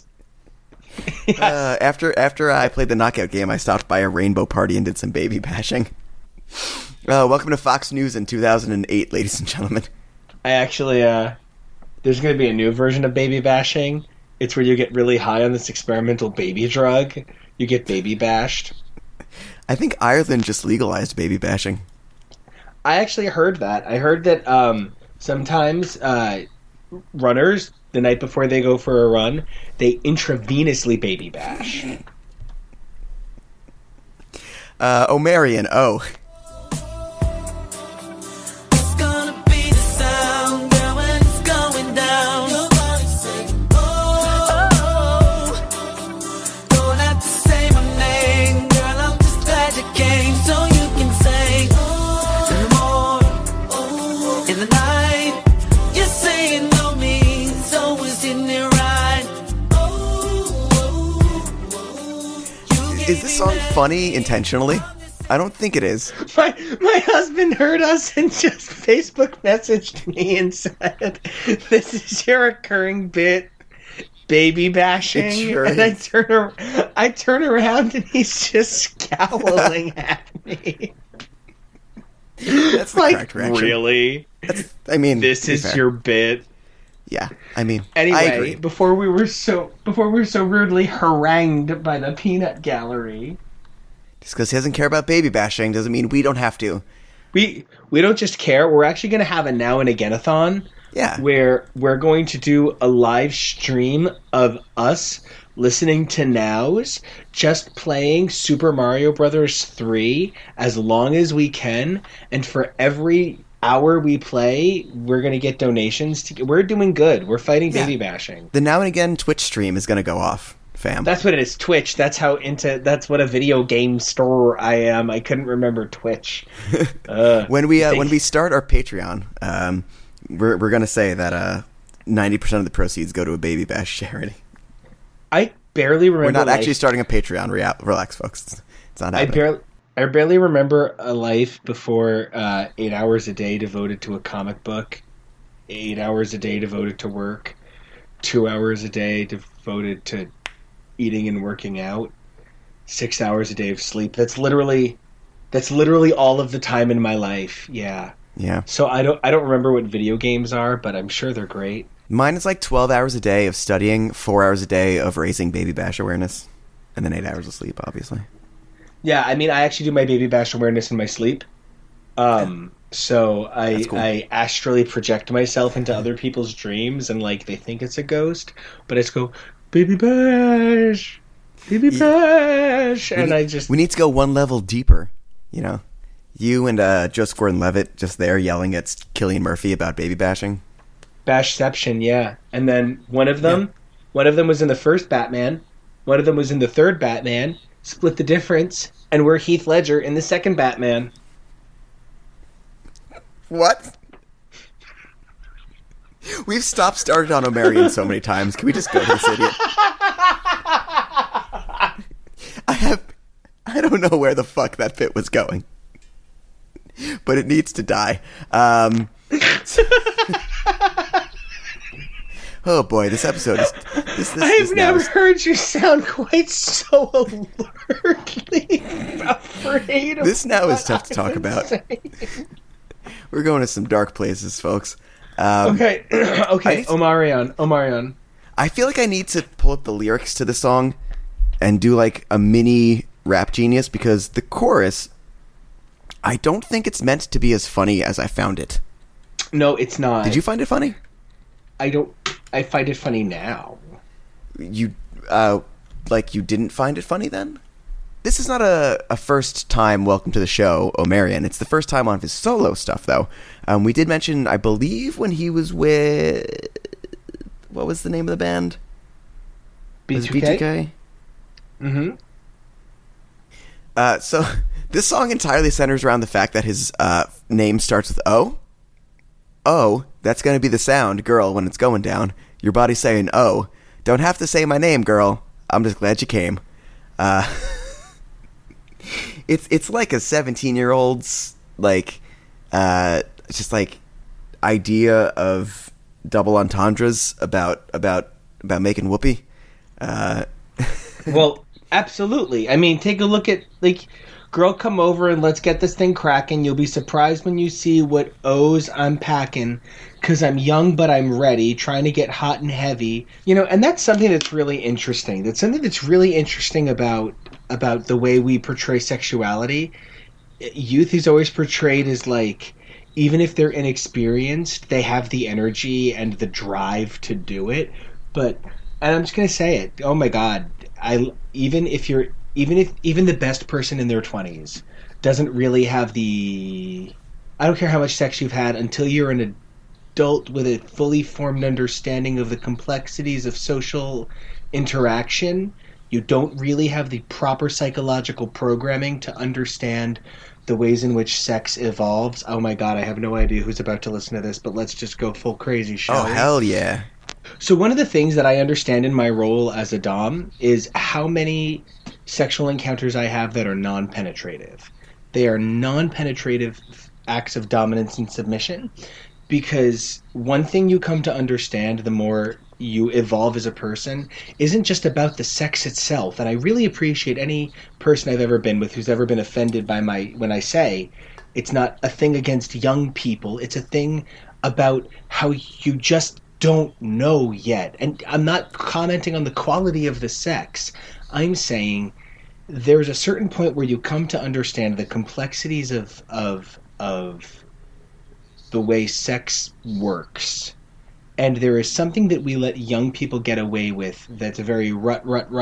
After I played the knockout game, I stopped by a rainbow party and did some baby bashing. Welcome to Fox News in 2008, ladies and gentlemen. I actually, there's going to be a new version of baby bashing. It's where you get really high on this experimental baby drug. You get baby bashed. I think Ireland just legalized baby bashing. I actually heard that. I heard that sometimes runners, the night before they go for a run, they intravenously baby bash. Omarion, oh. getting it right. Is this song funny intentionally? I don't think it is. My husband heard us and just Facebook messaged me and said, "This is your recurring bit, baby bashing." It sure and is. I turn around and he's just scowling at me. That's the correct reaction. Really? I mean, This to be is fair. your bit? Yeah, I mean, I Anyway, agree. before we were so rudely harangued by the peanut gallery, Just because he doesn't care about baby bashing doesn't mean we don't have to. we don't just care. We're actually going to have a now and again-a-thon. Yeah. Where we're going to do a live stream of us listening to Nows, just playing Super Mario Brothers 3 as long as we can, and for every hour we play, we're going to get donations. We're doing good. We're fighting Yeah. baby bashing. The now and again Twitch stream is going to go off, fam. That's what it is, Twitch. That's what a video game store I am. I couldn't remember Twitch. When we start our Patreon, we're going to say that 90% of the proceeds go to a baby bash charity. I barely remember. We're not life. actually starting a Patreon. Relax, folks. It's not happening. I barely remember a life before 8 hours a day devoted to a comic book, 8 hours a day devoted to work, 2 hours a day devoted to eating and working out, 6 hours a day of sleep. That's literally all of the time in my life. Yeah. Yeah. So I don't remember what video games are, but I'm sure they're great. Mine is like 12 hours a day of studying, 4 hours a day of raising baby bash awareness, and then 8 hours of sleep, obviously. Yeah, I mean, I actually do my baby bash awareness in my sleep. So cool. I astrally project myself into other people's dreams, and like they think it's a ghost, but I just go baby bash, and I just We need to go one level deeper, you know? You and Joseph Gordon-Levitt just there yelling at Cillian Murphy about baby bashing. bashception, yeah. And then one of them was in the first Batman, one of them was in the third Batman. Split the difference, and we're Heath Ledger in the second Batman. What? We've started on Omarion so many times. Can we just go to this idiot? I don't know where the fuck that bit was going. But it needs to die. Oh boy, this episode is... I've never heard you sound quite so alertly afraid of This now is what tough to talk I'm about. saying. We're going to some dark places, folks. Okay, I need to- Omarion. I feel like I need to pull up the lyrics to the song and do like a mini Rap Genius, because the chorus, I don't think it's meant to be as funny as I found it. No, it's not. Did you find it funny? I find it funny now. You you didn't find it funny then? This is not a first time welcome to the show, Omarion. It's the first time on his solo stuff, though. We did mention, I believe, when he was with... What was the name of the band? Was it B2K? B2K? So, this song entirely centers around the fact that his name starts with O. Oh, that's going to be the sound, girl, when it's going down. Your body's saying, oh, don't have to say my name, girl. I'm just glad you came. It's like a 17-year-old's, just like idea of double entendres about making whoopee. Well, absolutely. I mean, take a look at, girl, come over and let's get this thing cracking. You'll be surprised when you see what O's I'm packing, 'cause I'm young but I'm ready, trying to get hot and heavy. And that's something that's really interesting. That's something that's really interesting about the way we portray sexuality. Youth is always portrayed as even if they're inexperienced, they have the energy and the drive to do it. And I'm just gonna say it. Oh my God. Even the best person in their 20s doesn't really have I don't care how much sex you've had, until you're an adult with a fully formed understanding of the complexities of social interaction, you don't really have the proper psychological programming to understand the ways in which sex evolves. Oh my God, I have no idea who's about to listen to this, but let's just go full crazy, shall Oh, we? hell yeah. So one of the things that I understand in my role as a dom is how many sexual encounters I have that are non-penetrative. They are non-penetrative acts of dominance and submission, because one thing you come to understand the more you evolve as a person isn't just about the sex itself. And I really appreciate any person I've ever been with who's ever been offended by when I say it's not a thing against young people. It's a thing about how you just don't know yet. And I'm not commenting on the quality of the sex. I'm saying there's a certain point where you come to understand the complexities of the way sex works. And there is something that we let young people get away with that's a very rut,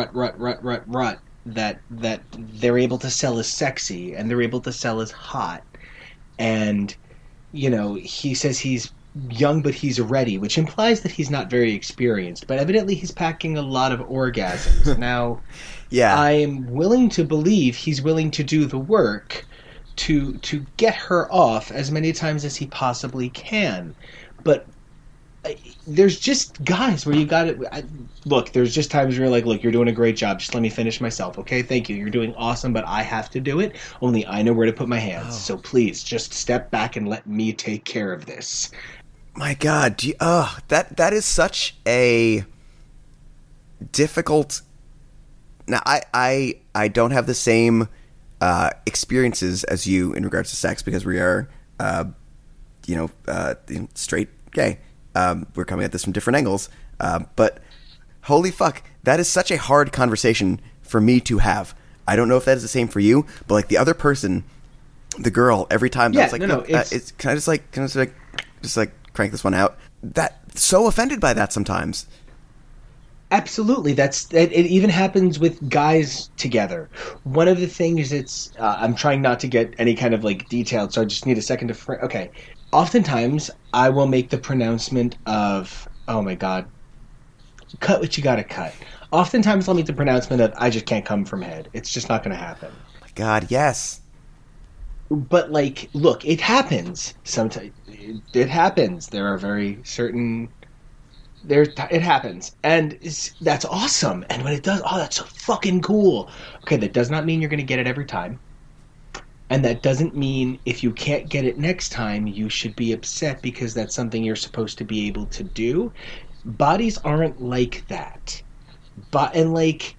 that they're able to sell as sexy and they're able to sell as hot. And, you know, he says he's young but he's ready, which implies that he's not very experienced. But evidently he's packing a lot of orgasms. Now, Yeah. I am willing to believe he's willing to do the work to get her off as many times as he possibly can. But there's just guys where you got it. Look, there's just times where you're like, look, you're doing a great job. Just let me finish myself. Okay, thank you. You're doing awesome, but I have to do it. Only I know where to put my hands. So please, just step back and let me take care of this. My God, that is such a difficult. Now, I don't have the same experiences as you in regards to sex because we are, straight gay. We're coming at this from different angles, but holy fuck, that is such a hard conversation for me to have. I don't know if that is the same for you, but like the other person, the girl, every time that's like, can I just crank this one out? That so offended by that sometimes. Absolutely, it even happens with guys together. One of the things I'm trying not to get any kind of like detailed, so I just need a second to. Okay. Oftentimes, I will make the pronouncement of, oh my God, cut what you gotta cut. Oftentimes, I'll make the pronouncement of, I just can't come from head. It's just not gonna happen. Oh my God, yes. But, like, look, it happens. Sometimes it happens. There are very certain... It happens. And that's awesome. And when it does, oh, that's so fucking cool. Okay, that does not mean you're gonna get it every time. And that doesn't mean if you can't get it next time, you should be upset because that's something you're supposed to be able to do. Bodies aren't like that. And like,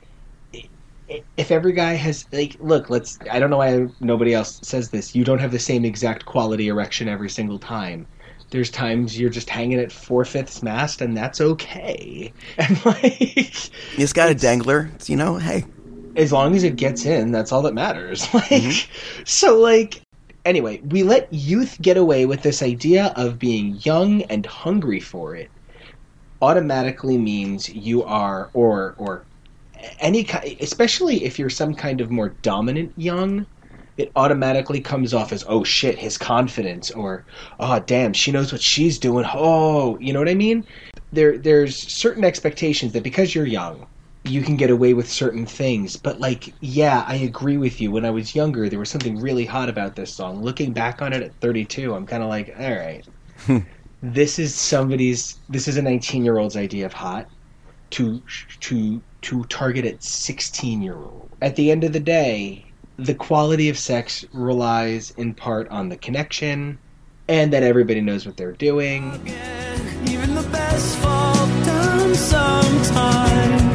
if every guy has, like, look, I don't know why nobody else says this. You don't have the same exact quality erection every single time. There's times you're just hanging at 4/5 mast and that's okay. And like... It's got a dangler, hey... As long as it gets in, that's all that matters. So, anyway, we let youth get away with this idea of being young and hungry for it. Automatically means you are, or any kind, especially if you're some kind of more dominant young, it automatically comes off as, oh shit, his confidence, or, oh damn, she knows what she's doing. Oh, you know what I mean? There's certain expectations that because you're young, you can get away with certain things. But, yeah, I agree with you. When I was younger, there was something really hot about this song. Looking back on it at 32, I'm kind of like, all right. This is a 19-year-old's idea of hot to target at 16-year-old. At the end of the day, the quality of sex relies in part on the connection and that everybody knows what they're doing. Even the best fall down sometime.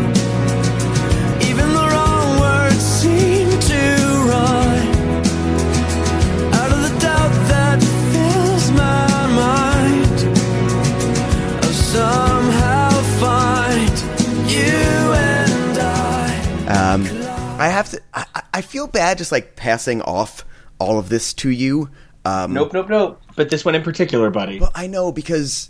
I feel bad just passing off all of this to you. Nope. But this one in particular, buddy. Well, I know because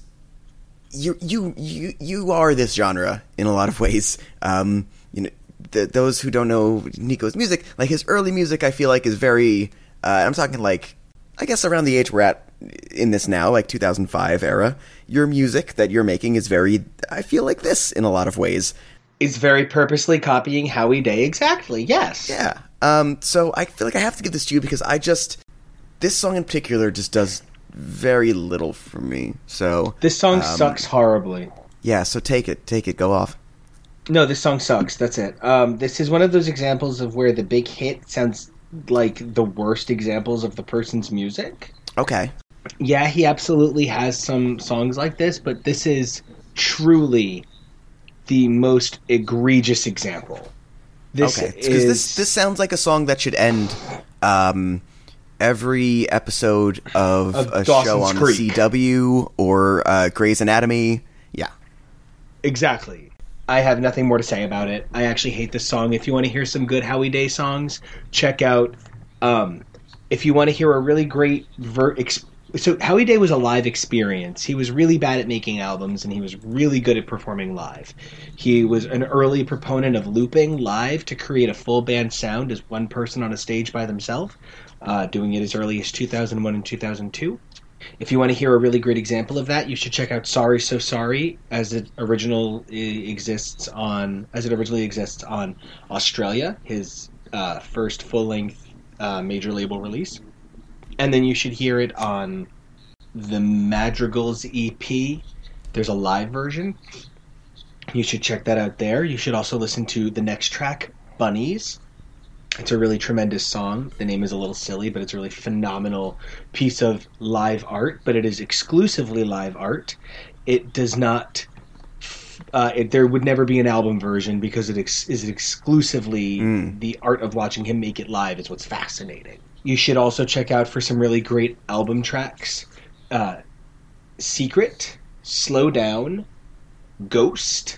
you are this genre in a lot of ways. Those who don't know Nico's music, his early music, I feel like is very. I'm talking I guess around the age we're at in this now, 2005 era. Your music that you're making is very. I feel like this in a lot of ways. Is very purposely copying Howie Day, exactly, yes. Yeah. So I feel like I have to give this to you because this song in particular just does very little for me. So this song sucks horribly. Yeah, so take it, go off. No, this song sucks. That's it. This is one of those examples of where the big hit sounds like the worst examples of the person's music. Okay. Yeah, he absolutely has some songs like this, but this is truly the most egregious example. Okay, because this sounds like a song that should end every episode of a Dawson's show on Creek. the CW or Grey's Anatomy. Yeah. Exactly. I have nothing more to say about it. I actually hate this song. If you want to hear some good Howie Day songs, check out. If you want to hear a really great so Howie Day was a live experience. He was really bad at making albums, and he was really good at performing live. He was an early proponent of looping live to create a full band sound as one person on a stage by themselves, doing it as early as 2001 and 2002. If you want to hear a really great example of that, you should check out "Sorry So Sorry" as it originally exists on Australia, his first full-length major label release. And then you should hear it on the Madrigals EP. There's a live version. You should check that out there. You should also listen to the next track, Bunnies. It's a really tremendous song. The name is a little silly, but it's a really phenomenal piece of live art. But it is exclusively live art. It does not... there would never be an album version because it is exclusively the art of watching him make it live is what's fascinating. You should also check out for some really great album tracks. Secret, Slow Down, Ghost,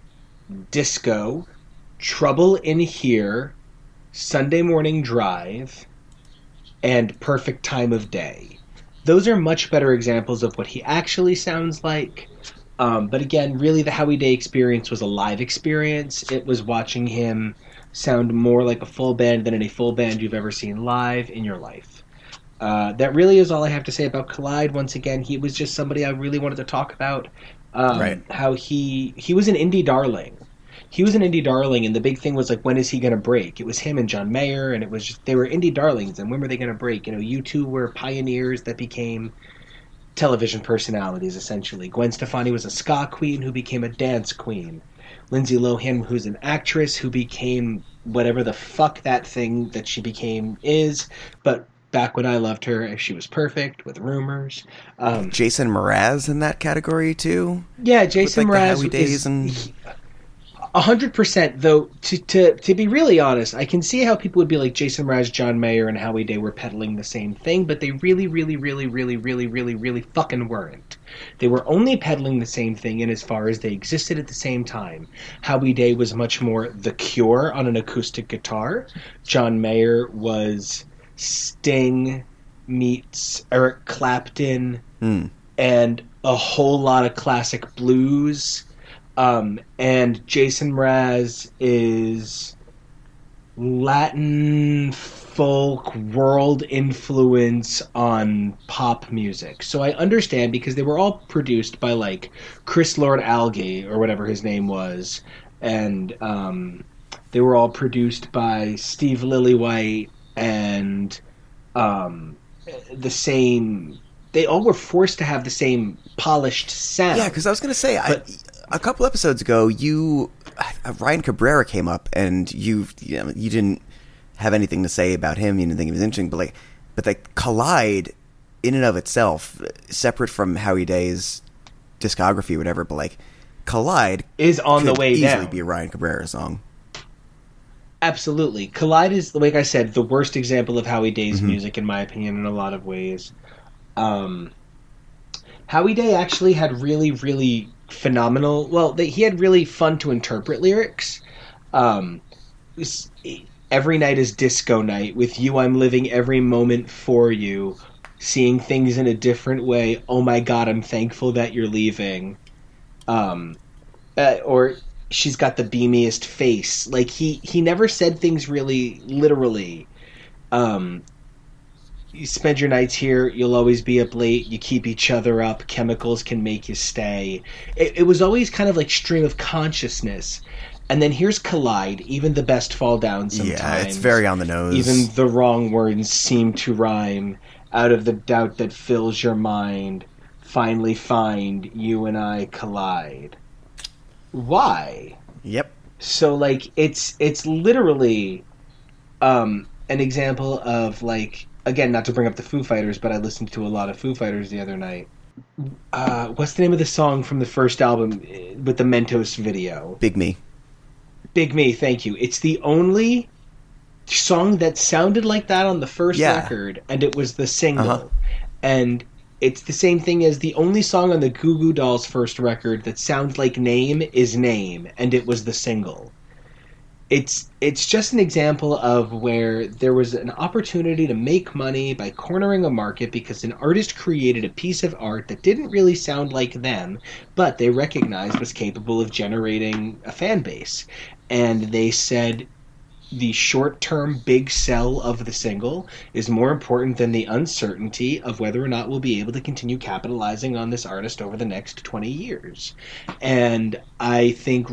Disco, Trouble in Here, Sunday Morning Drive, and Perfect Time of Day. Those are much better examples of what he actually sounds like. But again, really the Howie Day experience was a live experience. It was watching him sound more like a full band than any full band you've ever seen live in your life. That really is all I have to say about Collide. Once again, he was just somebody I really wanted to talk about. Right. How he was an indie darling. He was an indie darling, and the big thing was, like, when is he going to break? It was him and John Mayer, and it was just, they were indie darlings, and when were they going to break? You know, you two were pioneers that became television personalities, essentially. Gwen Stefani was a ska queen who became a dance queen. Lindsay Lohan, who's an actress who became whatever the fuck that thing that she became is, but back when I loved her, she was perfect with Rumors. Jason Mraz in that category too. Yeah, Jason With, like, the Mraz Howie Days is and 100%. Though to be really honest, I can see how people would be like Jason Mraz, John Mayer, and Howie Day were peddling the same thing, but they really fucking weren't. They were only peddling the same thing in as far as they existed at the same time. Howie Day was much more The Cure on an acoustic guitar. John Mayer was Sting meets Eric Clapton and a whole lot of classic blues. And Jason Mraz is Latin folk world influence on pop music. So I understand, because they were all produced by, like, Chris Lord Alge or whatever his name was, and they were all produced by Steve Lillywhite, and the same, they all were forced to have the same polished sound. yeah, because I was going to say, a couple episodes ago, Ryan Cabrera came up, and you didn't have anything to say about him. You didn't think he was interesting, but Collide, in and of itself, separate from Howie Day's discography or whatever, but like Collide is on the could way easily down. be a Ryan Cabrera song. Absolutely. Collide is, like I said, the worst example of Howie Day's music, in my opinion, in a lot of ways. Howie Day actually had really, really phenomenal... Well, he had really fun-to-interpret lyrics. Every night is disco night. With you, I'm living every moment for you. Seeing things in a different way. Oh my God, I'm thankful that you're leaving. Or... she's got the beamiest face. Like, he never said things really literally. You spend your nights here, you'll always be up late, you keep each other up, chemicals can make you stay. It was always kind of like stream of consciousness. And then here's Collide, even the best fall down sometimes. Yeah, it's very on the nose. Even the wrong words seem to rhyme. Out of the doubt that fills your mind, finally find you and I collide. why. Yep. So like it's literally an example of like, again, not to bring up the Foo Fighters, but I listened to a lot of Foo Fighters the other night. What's the name of the song from the first album with the Mentos video? Big Me. Big Me, thank you. It's the only song that sounded like that on the first record, and it was the single. Uh-huh. And it's the same thing as the only song on the Goo Goo Dolls first record that sounds like Name is Name, and it was the single. It's just an example of where there was an opportunity to make money by cornering a market because an artist created a piece of art that didn't really sound like them, but they recognized was capable of generating a fan base. And they said the short-term big sell of the single is more important than the uncertainty of whether or not we'll be able to continue capitalizing on this artist over the next 20 years. And I think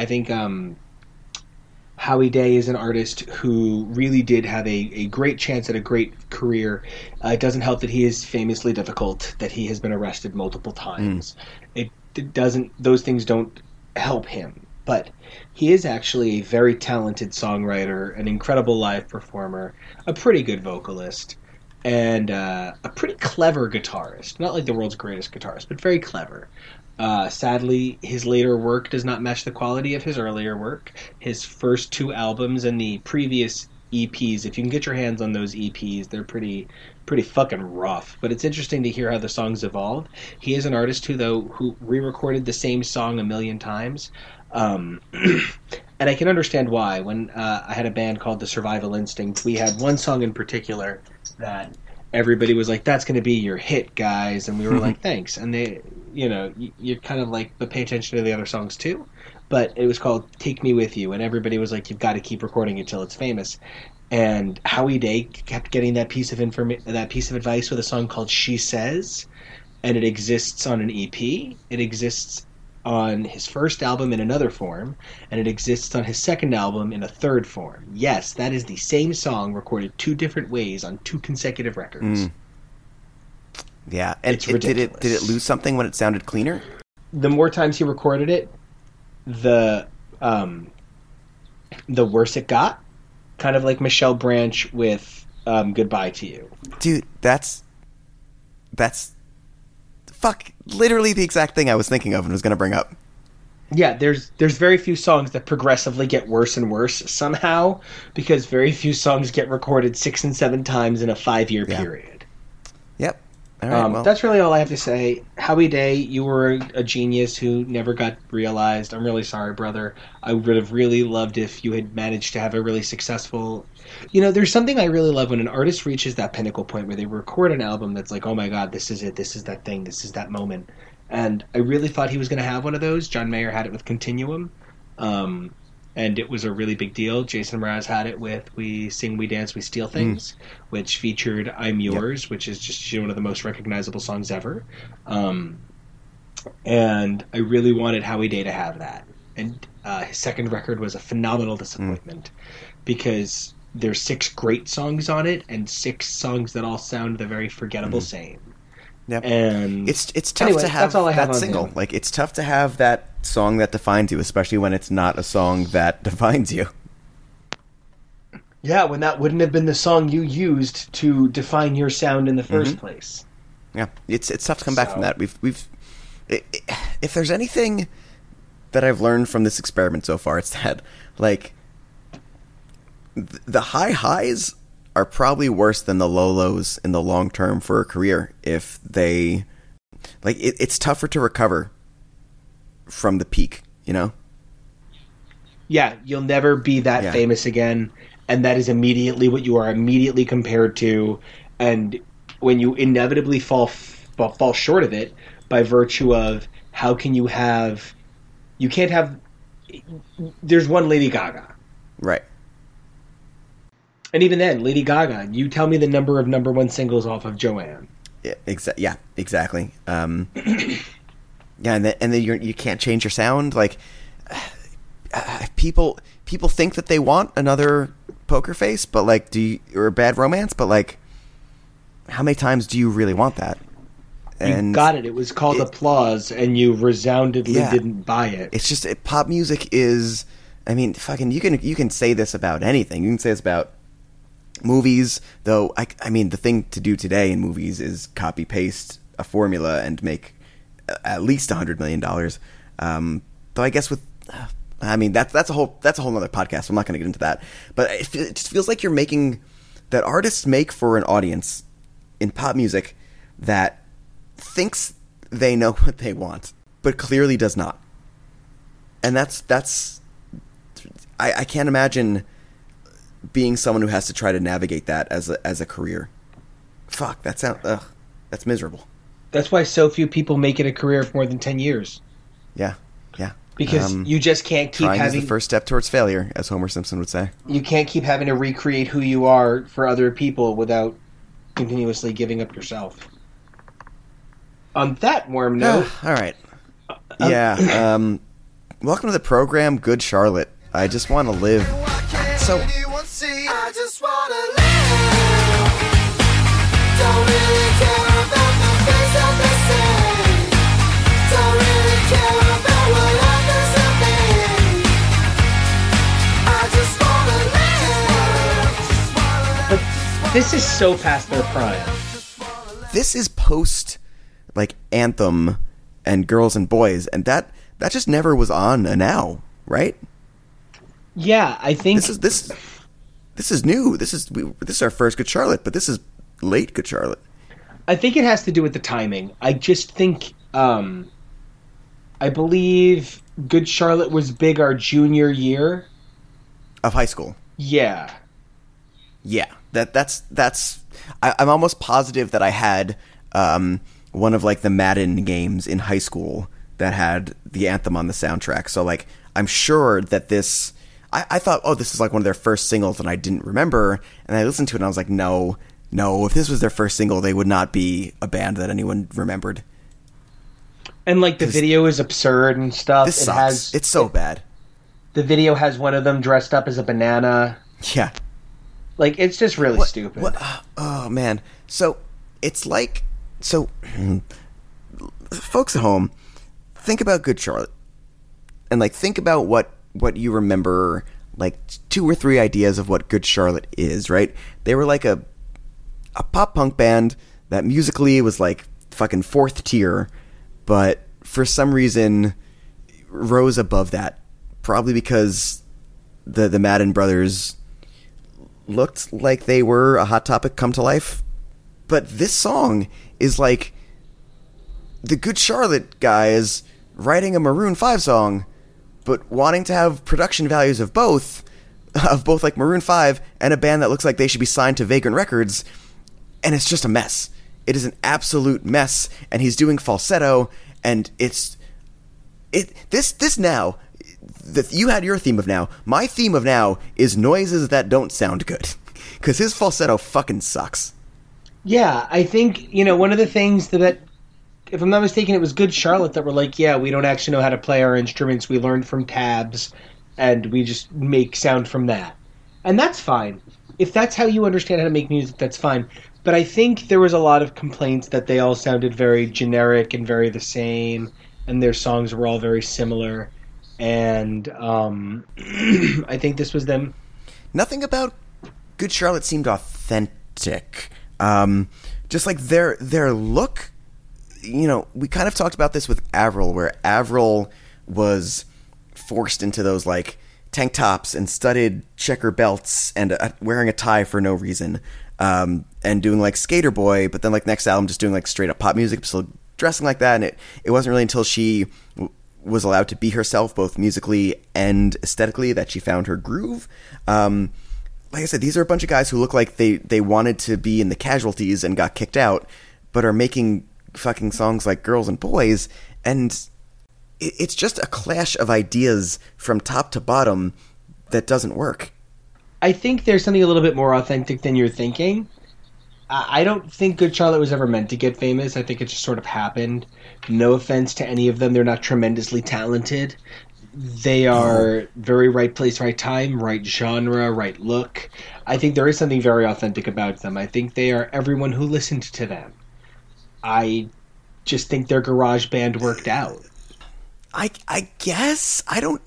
Howie Day is an artist who really did have a great chance at a great career. It doesn't help that he is famously difficult, that he has been arrested multiple times. It doesn't; those things don't help him. But he is actually a very talented songwriter, an incredible live performer, a pretty good vocalist, and a pretty clever guitarist. Not like the world's greatest guitarist, but very clever. Sadly, his later work does not match the quality of his earlier work. His first two albums and the previous EPs, if you can get your hands on those EPs, they're pretty fucking rough. But it's interesting to hear how the songs evolve. He is an artist who re-recorded the same song a million times. And I can understand why. When I had a band called The Survival Instinct, we had one song in particular that everybody was like, that's going to be your hit, guys. And we were like, thanks. And they, you're kind of like, but pay attention to the other songs too. But it was called Take Me With You. And everybody was like, you've got to keep recording it till it's famous. And Howie Day kept getting that piece of advice with a song called She Says. And it exists on an EP. It exists on his first album in another form, and it exists on his second album in a third form. Yes, that is the same song recorded two different ways on two consecutive records. Yeah, and it's ridiculous. Did it lose something when it sounded cleaner? The more times he recorded it, the worse it got. Kind of like Michelle Branch with Goodbye to You. Dude, that's literally the exact thing I was thinking of and was going to bring up. Yeah, there's very few songs that progressively get worse and worse somehow, because very few songs get recorded 6 and 7 times in a 5-year period. Yep. All right, well. That's really all I have to say. Howie Day, you were a genius who never got realized. I'm really sorry, brother. I would have really loved if you had managed to have a really successful... there's something I really love when an artist reaches that pinnacle point where they record an album that's like, oh my god, this is it, this is that thing, this is that moment. And I really thought he was going to have one of those. John Mayer had it with Continuum, and it was a really big deal. Jason Mraz had it with We Sing, We Dance, We Steal Things, which featured I'm Yours, which is just one of the most recognizable songs ever. And I really wanted Howie Day to have that. And his second record was a phenomenal disappointment because there's 6 great songs on it and 6 songs that all sound the very forgettable same. Yep. And it's tough to have that's all I have that on single. him. Like, it's tough to have that song that defines you, especially when it's not a song that defines you. Yeah, when that wouldn't have been the song you used to define your sound in the first place. Yeah, it's tough to come back from that. If there's anything that I've learned from this experiment so far, it's that like the high highs are probably worse than the low lows in the long term for a career. If they it's tougher to recover from the peak, Yeah, you'll never be that famous again, and that is immediately what you are immediately compared to. And when you inevitably fall short of it by virtue of how can you can't have. There's one Lady Gaga, right? And even then, Lady Gaga, you tell me the number of number 1 singles off of Joanne. Yeah, exactly. And then you can't change your sound. Like people think that they want another Poker Face, but like, or Bad Romance, but like, how many times do you really want that? And got it. It was called applause, and you resoundingly didn't buy it. It's just pop music is. I mean, fucking. You can say this about anything. You can say this about movies, though. I mean, the thing to do today in movies is copy paste a formula and make at least $100 million. Though I guess with. I mean, that's a whole other podcast. I'm not going to get into that. But it just feels like you're making that artists make for an audience in pop music that thinks they know what they want, but clearly does not. And that's I can't imagine being someone who has to try to navigate that as a career. Fuck, that's miserable. That's why so few people make it a career for more than 10 years. Yeah. Because you just can't keep trying having... is the first step towards failure, as Homer Simpson would say. You can't keep having to recreate who you are for other people without continuously giving up yourself. On that warm note... All right. Yeah. Welcome to the program, Good Charlotte. I just want to live. So... I just wanna live. Don't really care about the things that they say. Don't really care about what happens to me. I just wanna live. But this is so past their prime. This is post, like, Anthem and Girls and Boys, and that just never was on a Now, right? Yeah, I think... This is new. This is our first Good Charlotte, but this is late Good Charlotte. I think it has to do with the timing. I just think, I believe Good Charlotte was big our junior year Of high school. Yeah. Yeah. That's. I'm almost positive that I had one of like the Madden games in high school that had the anthem on the soundtrack. So like I'm sure that this. I thought, oh, this is like one of their first singles, and I didn't remember. And I listened to it, and I was like, no. If this was their first single, they would not be a band that anyone remembered. And like the video is absurd and stuff. This sucks. It's so bad. The video has one of them dressed up as a banana. Yeah. Like, it's just really stupid. Oh, man. So, it's like... So, folks at home, think about Good Charlotte. And, like, think about what you remember, like, 2 or 3 ideas of what Good Charlotte is, right? They were like a pop-punk band that musically was, like, fucking 4th tier, but for some reason rose above that. Probably because the Madden brothers looked like they were a Hot Topic come to life. But this song is like the Good Charlotte guys writing a Maroon 5 song, but wanting to have production values of both like Maroon 5 and a band that looks like they should be signed to Vagrant Records, and it's just a mess. It is an absolute mess, and he's doing falsetto, and this now. You had your theme of Now. My theme of Now is noises that don't sound good. Because his falsetto fucking sucks. Yeah, I think, one of the things that, if I'm not mistaken, it was Good Charlotte that were like, yeah, we don't actually know how to play our instruments. We learned from tabs, and we just make sound from that. And that's fine. If that's how you understand how to make music, that's fine. But I think there was a lot of complaints that they all sounded very generic and very the same, and their songs were all very similar. And I think this was them. Nothing about Good Charlotte seemed authentic. Just like their look, we kind of talked about this with Avril, where Avril was forced into those like tank tops and studded checker belts and wearing a tie for no reason, and doing like Skater Boy, but then like next album just doing like straight up pop music, still dressing like that. And it wasn't really until she was allowed to be herself, both musically and aesthetically, that she found her groove. Like I said, these are a bunch of guys who look like they wanted to be in the Casualties and got kicked out, but are making fucking songs like Girls and Boys, and it's just a clash of ideas from top to bottom that doesn't work. I think there's something a little bit more authentic than you're thinking. I don't think Good Charlotte was ever meant to get famous. I think it just sort of happened. No offense to any of them. They're not tremendously talented. They are very right place, right time, right genre, right look. I think there is something very authentic about them. I think they are everyone who listened to them. I just think their garage band worked out. I guess I don't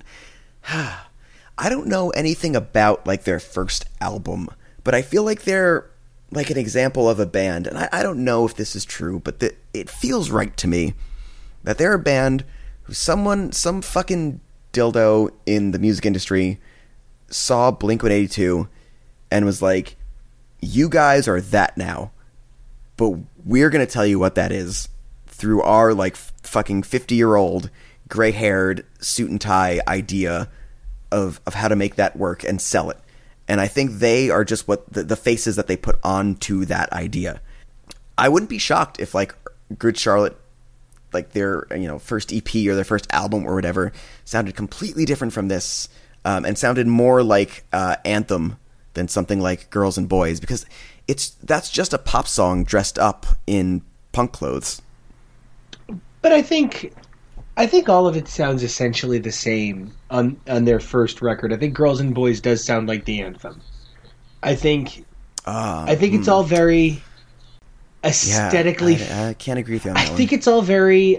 know anything about like their first album, but I feel like they're like an example of a band, and I don't know if this is true, but it feels right to me that they're a band who some fucking dildo in the music industry saw Blink-182 and was like, you guys are that now, but we're going to tell you what that is through our like fucking 50-year-old gray-haired suit and tie idea of how to make that work and sell it. And I think they are just what the faces that they put onto that idea. I wouldn't be shocked if like Good Charlotte, like their first EP or their first album or whatever, sounded completely different from this, and sounded more like Anthem than something like Girls and Boys, because that's just a pop song dressed up in punk clothes. But I think all of it sounds essentially the same on their first record. I think Girls and Boys does sound like the Anthem. I think it's all very aesthetically. Yeah, I can't agree with you on that one. I think it's all very.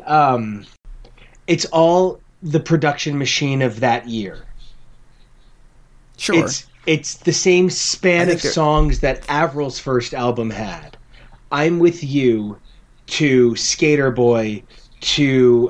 It's all the production machine of that year. Sure. It's the same span of songs that Avril's first album had. I'm With You to Skater Boy to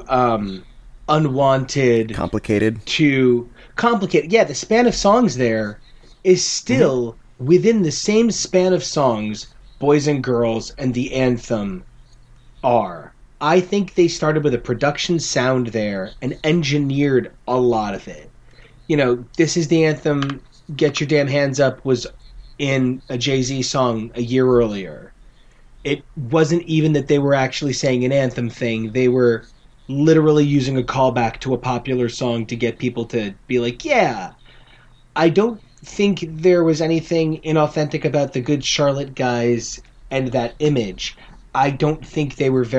Unwanted, Complicated. to Complicated. Yeah, the span of songs there is still within the same span of songs Boys and Girls and the Anthem are. I think they started with a production sound there and engineered a lot of it. This is the Anthem, Get Your Damn Hands Up was in a Jay-Z song a year earlier. It wasn't even that they were actually saying an Anthem thing. They were literally using a callback to a popular song to get people to be like, yeah. I don't think there was anything inauthentic about the Good Charlotte guys and that image. I don't think they were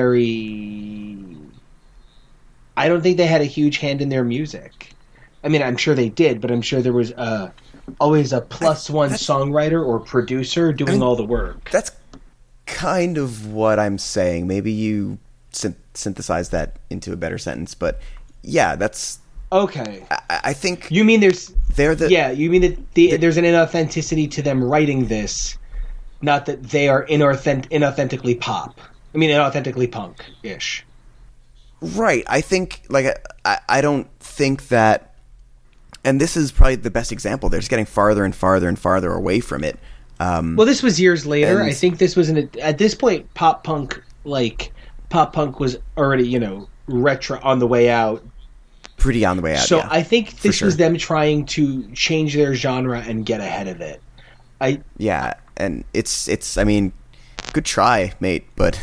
I don't think they had a huge hand in their music. I mean, I'm sure they did, but I'm sure there was always a plus one songwriter or producer doing all the work. That's kind of what I'm saying. Maybe you synthesize that into a better sentence, but yeah, that's okay. I think you mean there's you mean that there's an inauthenticity to them writing this, not that they are inauthentically pop. I mean, inauthentically punk-ish. Right. I think I don't think that, and this is probably the best example. They're just getting farther and farther and farther away from it. Well, this was years later. I think this was at this point, pop punk was already, retro on the way out. Pretty on the way out. So yeah, I think this was them trying to change their genre and get ahead of it. Yeah, and it's I mean, good try, mate, but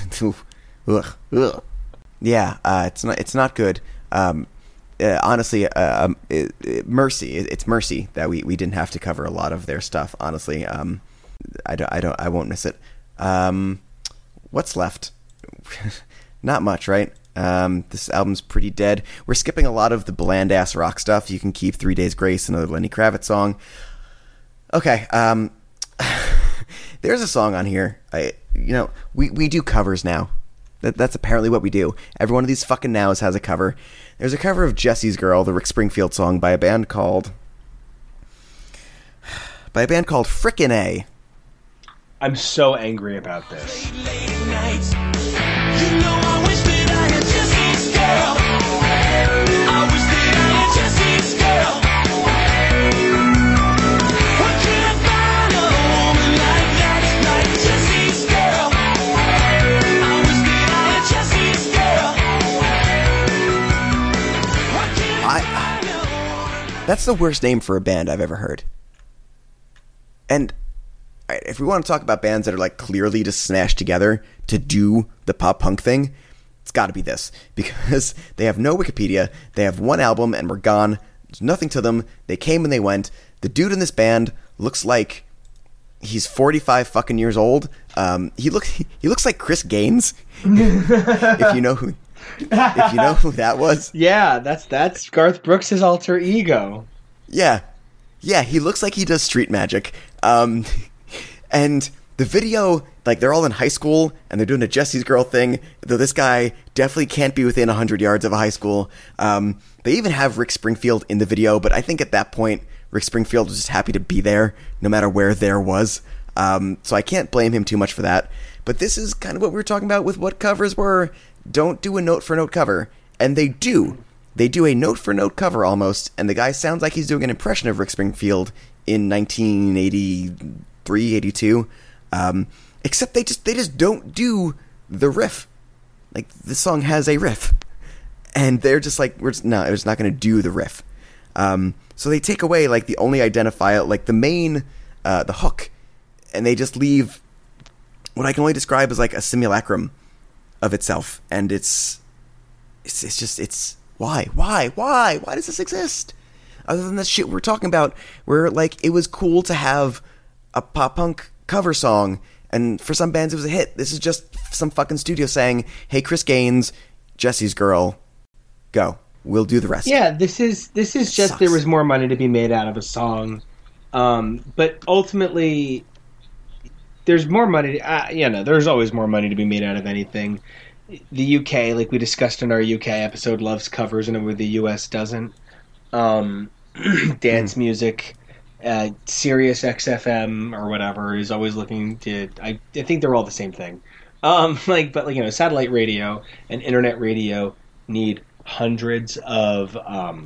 yeah, it's not good. Honestly, mercy. It's mercy that we didn't have to cover a lot of their stuff. Honestly, I won't miss it. What's left? Not much, right? This album's pretty dead. We're skipping a lot of the bland ass rock stuff. You can keep 3 Days Grace, another Lenny Kravitz song. Okay, there's a song on here. We do covers now. That's apparently what we do. Every one of these fucking nows has a cover. There's a cover of Jesse's Girl, the Rick Springfield song, by a band called Frickin' A. I'm so angry about this. That's the worst name for a band I've ever heard. And if we want to talk about bands that are like clearly just smashed together to do the pop punk thing, it's got to be this, because they have no Wikipedia. They have one album and we're gone. There's nothing to them. They came and they went. The dude in this band looks like he's 45 fucking years old. He looks like Chris Gaines. If you know who that was. Yeah, that's Garth Brooks' alter ego. Yeah, he looks like he does street magic. And The video, like, they're all in high school, and they're doing a Jesse's Girl thing, though this guy definitely can't be within 100 yards of a high school. They even have Rick Springfield in the video, but I think at that point, Rick Springfield was just happy to be there, no matter where there was. So I can't blame him too much for that. But this is kind of what we were talking about with what covers were. Don't do a note-for-note cover. And they do. They do a note-for-note cover almost, and the guy sounds like he's doing an impression of Rick Springfield in 1983, 82. Except they just don't do the riff. Like, the song has a riff. And they're just like, we're just not going to do the riff. So they take away, like, the only identifier, like, the main, the hook, and they just leave what I can only describe as, like, a simulacrum of itself. And it's just, why? Why does this exist? Other than the shit we're talking about, where, like, it was cool to have a pop-punk cover song, and for some bands it was a hit. This is just some fucking studio saying, hey, Chris Gaines, Jesse's Girl, go. We'll do the rest. Yeah, this is just sucks. There was more money to be made out of a song. But ultimately, there's more money. There's always more money to be made out of anything. The UK, like we discussed in our UK episode, loves covers in a way the US doesn't. Dance music, Sirius XFM or whatever is always looking to. I think they're all the same thing. Satellite radio and internet radio need hundreds of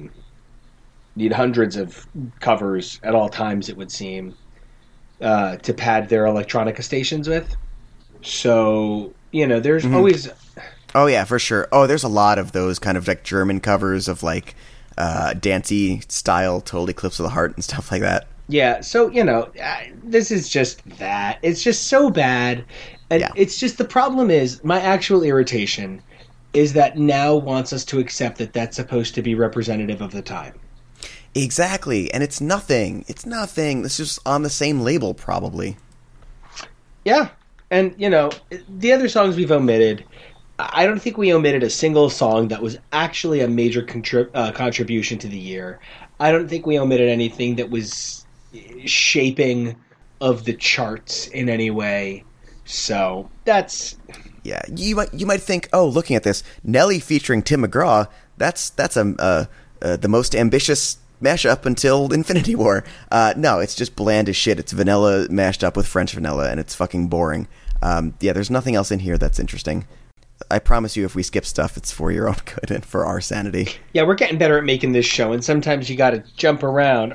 covers at all times, it would seem, to pad their electronica stations with. So, there's always... Oh, yeah, for sure. Oh, there's a lot of those kind of, like, German covers of, like, dancey style Total Eclipse of the Heart and stuff like that. Yeah, so, this is just that. It's just so bad. And It's just, the problem is, my actual irritation is that now wants us to accept that that's supposed to be representative of the time. Exactly, and it's nothing. It's nothing. It's just on the same label, probably. Yeah, and, the other songs we've omitted, I don't think we omitted a single song that was actually a major contribution to the year. I don't think we omitted anything that was shaping of the charts in any way. So, that's... Yeah, you might think, oh, looking at this, Nelly featuring Tim McGraw, that's the most ambitious mashup until Infinity War. No, it's just bland as shit. It's vanilla mashed up with French vanilla, and it's fucking boring. There's nothing else in here that's interesting. I promise you, if we skip stuff, it's for your own good and for our sanity. Yeah, we're getting better at making this show, and sometimes you gotta jump around.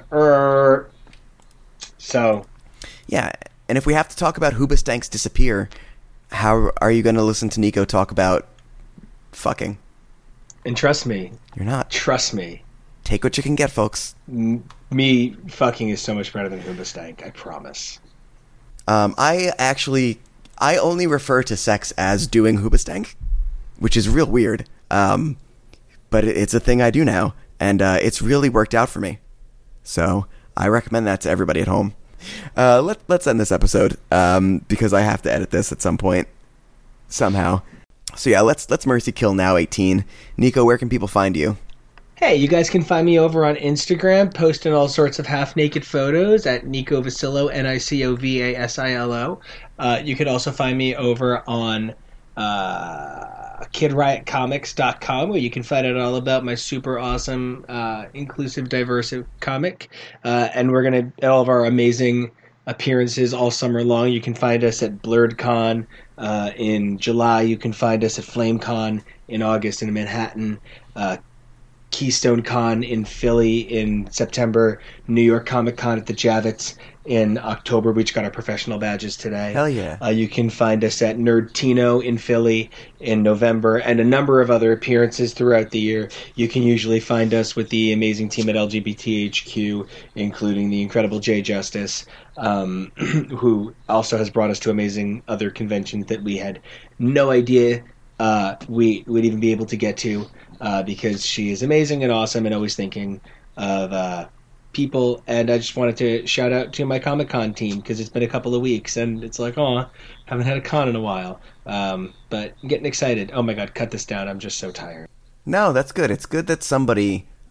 So... Yeah, and if we have to talk about Hoobastank's Disappear... How are you going to listen to Nico talk about fucking? And trust me. You're not. Trust me. Take what you can get, folks. Me fucking is so much better than Hoobastank, I promise. I only refer to sex as doing Hoobastank, which is real weird. But it's a thing I do now, and it's really worked out for me. So I recommend that to everybody at home. Let's end this episode, because I have to edit this at some point, somehow. So yeah, let's Mercy Kill Now 18. Nico, where can people find you? Hey, you guys can find me over on Instagram, posting all sorts of half-naked photos at Nico Vasillo, NicoVasilo. You could also find me over on KidRiotComics.com, where you can find out all about my super awesome, inclusive, diverse comic. And we're going to, all of our amazing appearances all summer long. You can find us at BlurredCon in July. You can find us at FlameCon in August in Manhattan. Keystone Con in Philly in September. New York Comic Con at the Javits in October. We just got our professional badges today. Hell yeah. You can find us at Nerdtino in Philly in November, and a number of other appearances throughout the year. You can usually find us with the amazing team at LGBTHQ, including the incredible Jay Justice, who also has brought us to amazing other conventions that we had no idea we would even be able to get to, because she is amazing and awesome and always thinking of people. And I just wanted to shout out to my Comic-Con team, because it's been a couple of weeks and it's like, oh, haven't had a con in a while. But I'm getting excited. Oh my god, cut this down. I'm just so tired. No, that's good. It's good that somebody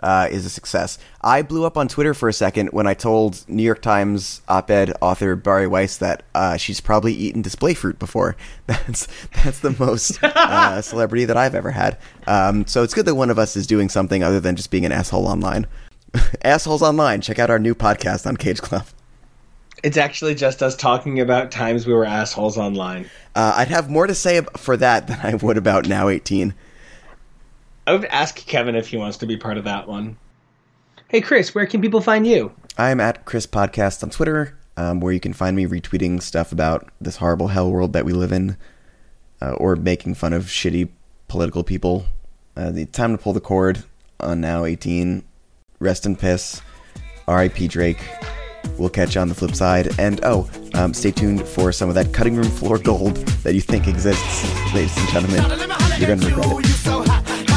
is a success. I blew up on Twitter for a second when I told New York Times op-ed author Bari Weiss that she's probably eaten display fruit before. That's the most celebrity that I've ever had. So it's good that one of us is doing something other than just being an asshole online. Assholes Online. Check out our new podcast on Cage Club. It's actually just us talking about times we were assholes online. I'd have more to say for that than I would about Now 18. I would ask Kevin if he wants to be part of that one. Hey, Chris, where can people find you? I'm at Chris Podcast on Twitter, where you can find me retweeting stuff about this horrible hell world that we live in, or making fun of shitty political people. The time to pull the cord on Now 18. Rest in piss. R.I.P. Drake. We'll catch you on the flip side. And, stay tuned for some of that cutting room floor gold that you think exists, ladies and gentlemen. You're going to regret it.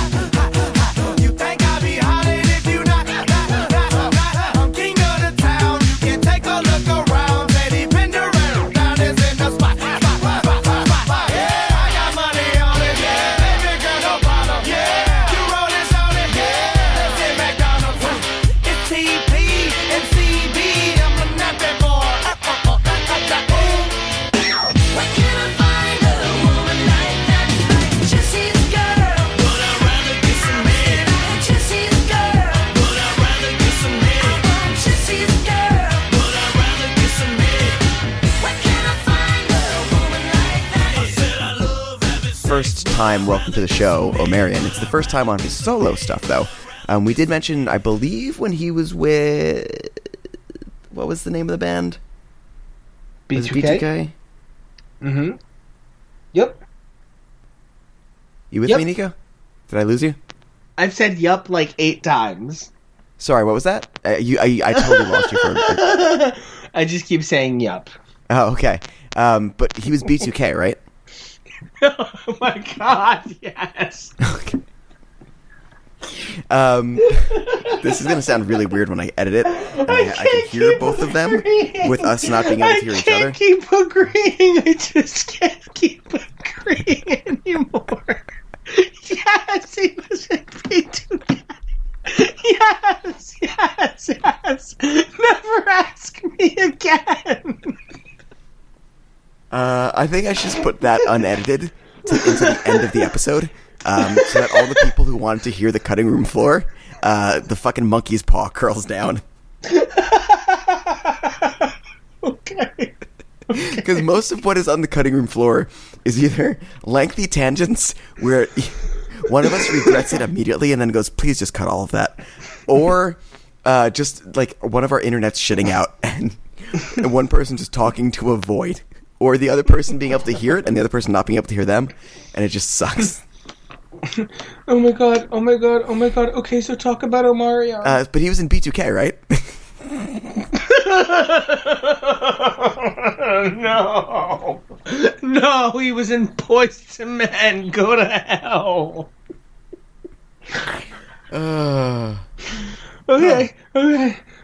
First time welcome to the show, Omarion. It's the first time on his solo stuff, though. We did mention, I believe, when he was with... What was the name of the band? B2K? Mm-hmm. Yep. You with me, Nico? Did I lose you? I've said yup like 8 times. Sorry, what was that? I totally lost you for a minute. I just keep saying yup. Oh, okay. But he was B2K, right? Oh my god, yes. Okay. This is going to sound really weird when I edit it. And I can hear both of them with us not being able to hear each other. I can't keep agreeing. I just can't keep agreeing anymore. Yes, he was in B2K. Yes. Never ask me again. I think I should just put that unedited into the end of the episode, so that all the people who wanted to hear the cutting room floor, the fucking monkey's paw curls down. Okay. Because most of what is on the cutting room floor is either lengthy tangents where one of us regrets it immediately and then goes, please just cut all of that, or just like one of our internet's shitting out and one person just talking to a void. Or the other person being able to hear it, and the other person not being able to hear them, and it just sucks. Oh my god. Okay, so talk about Omarion. But he was in B2K, right? No, he was in Boyz II Men. Go to hell. Okay.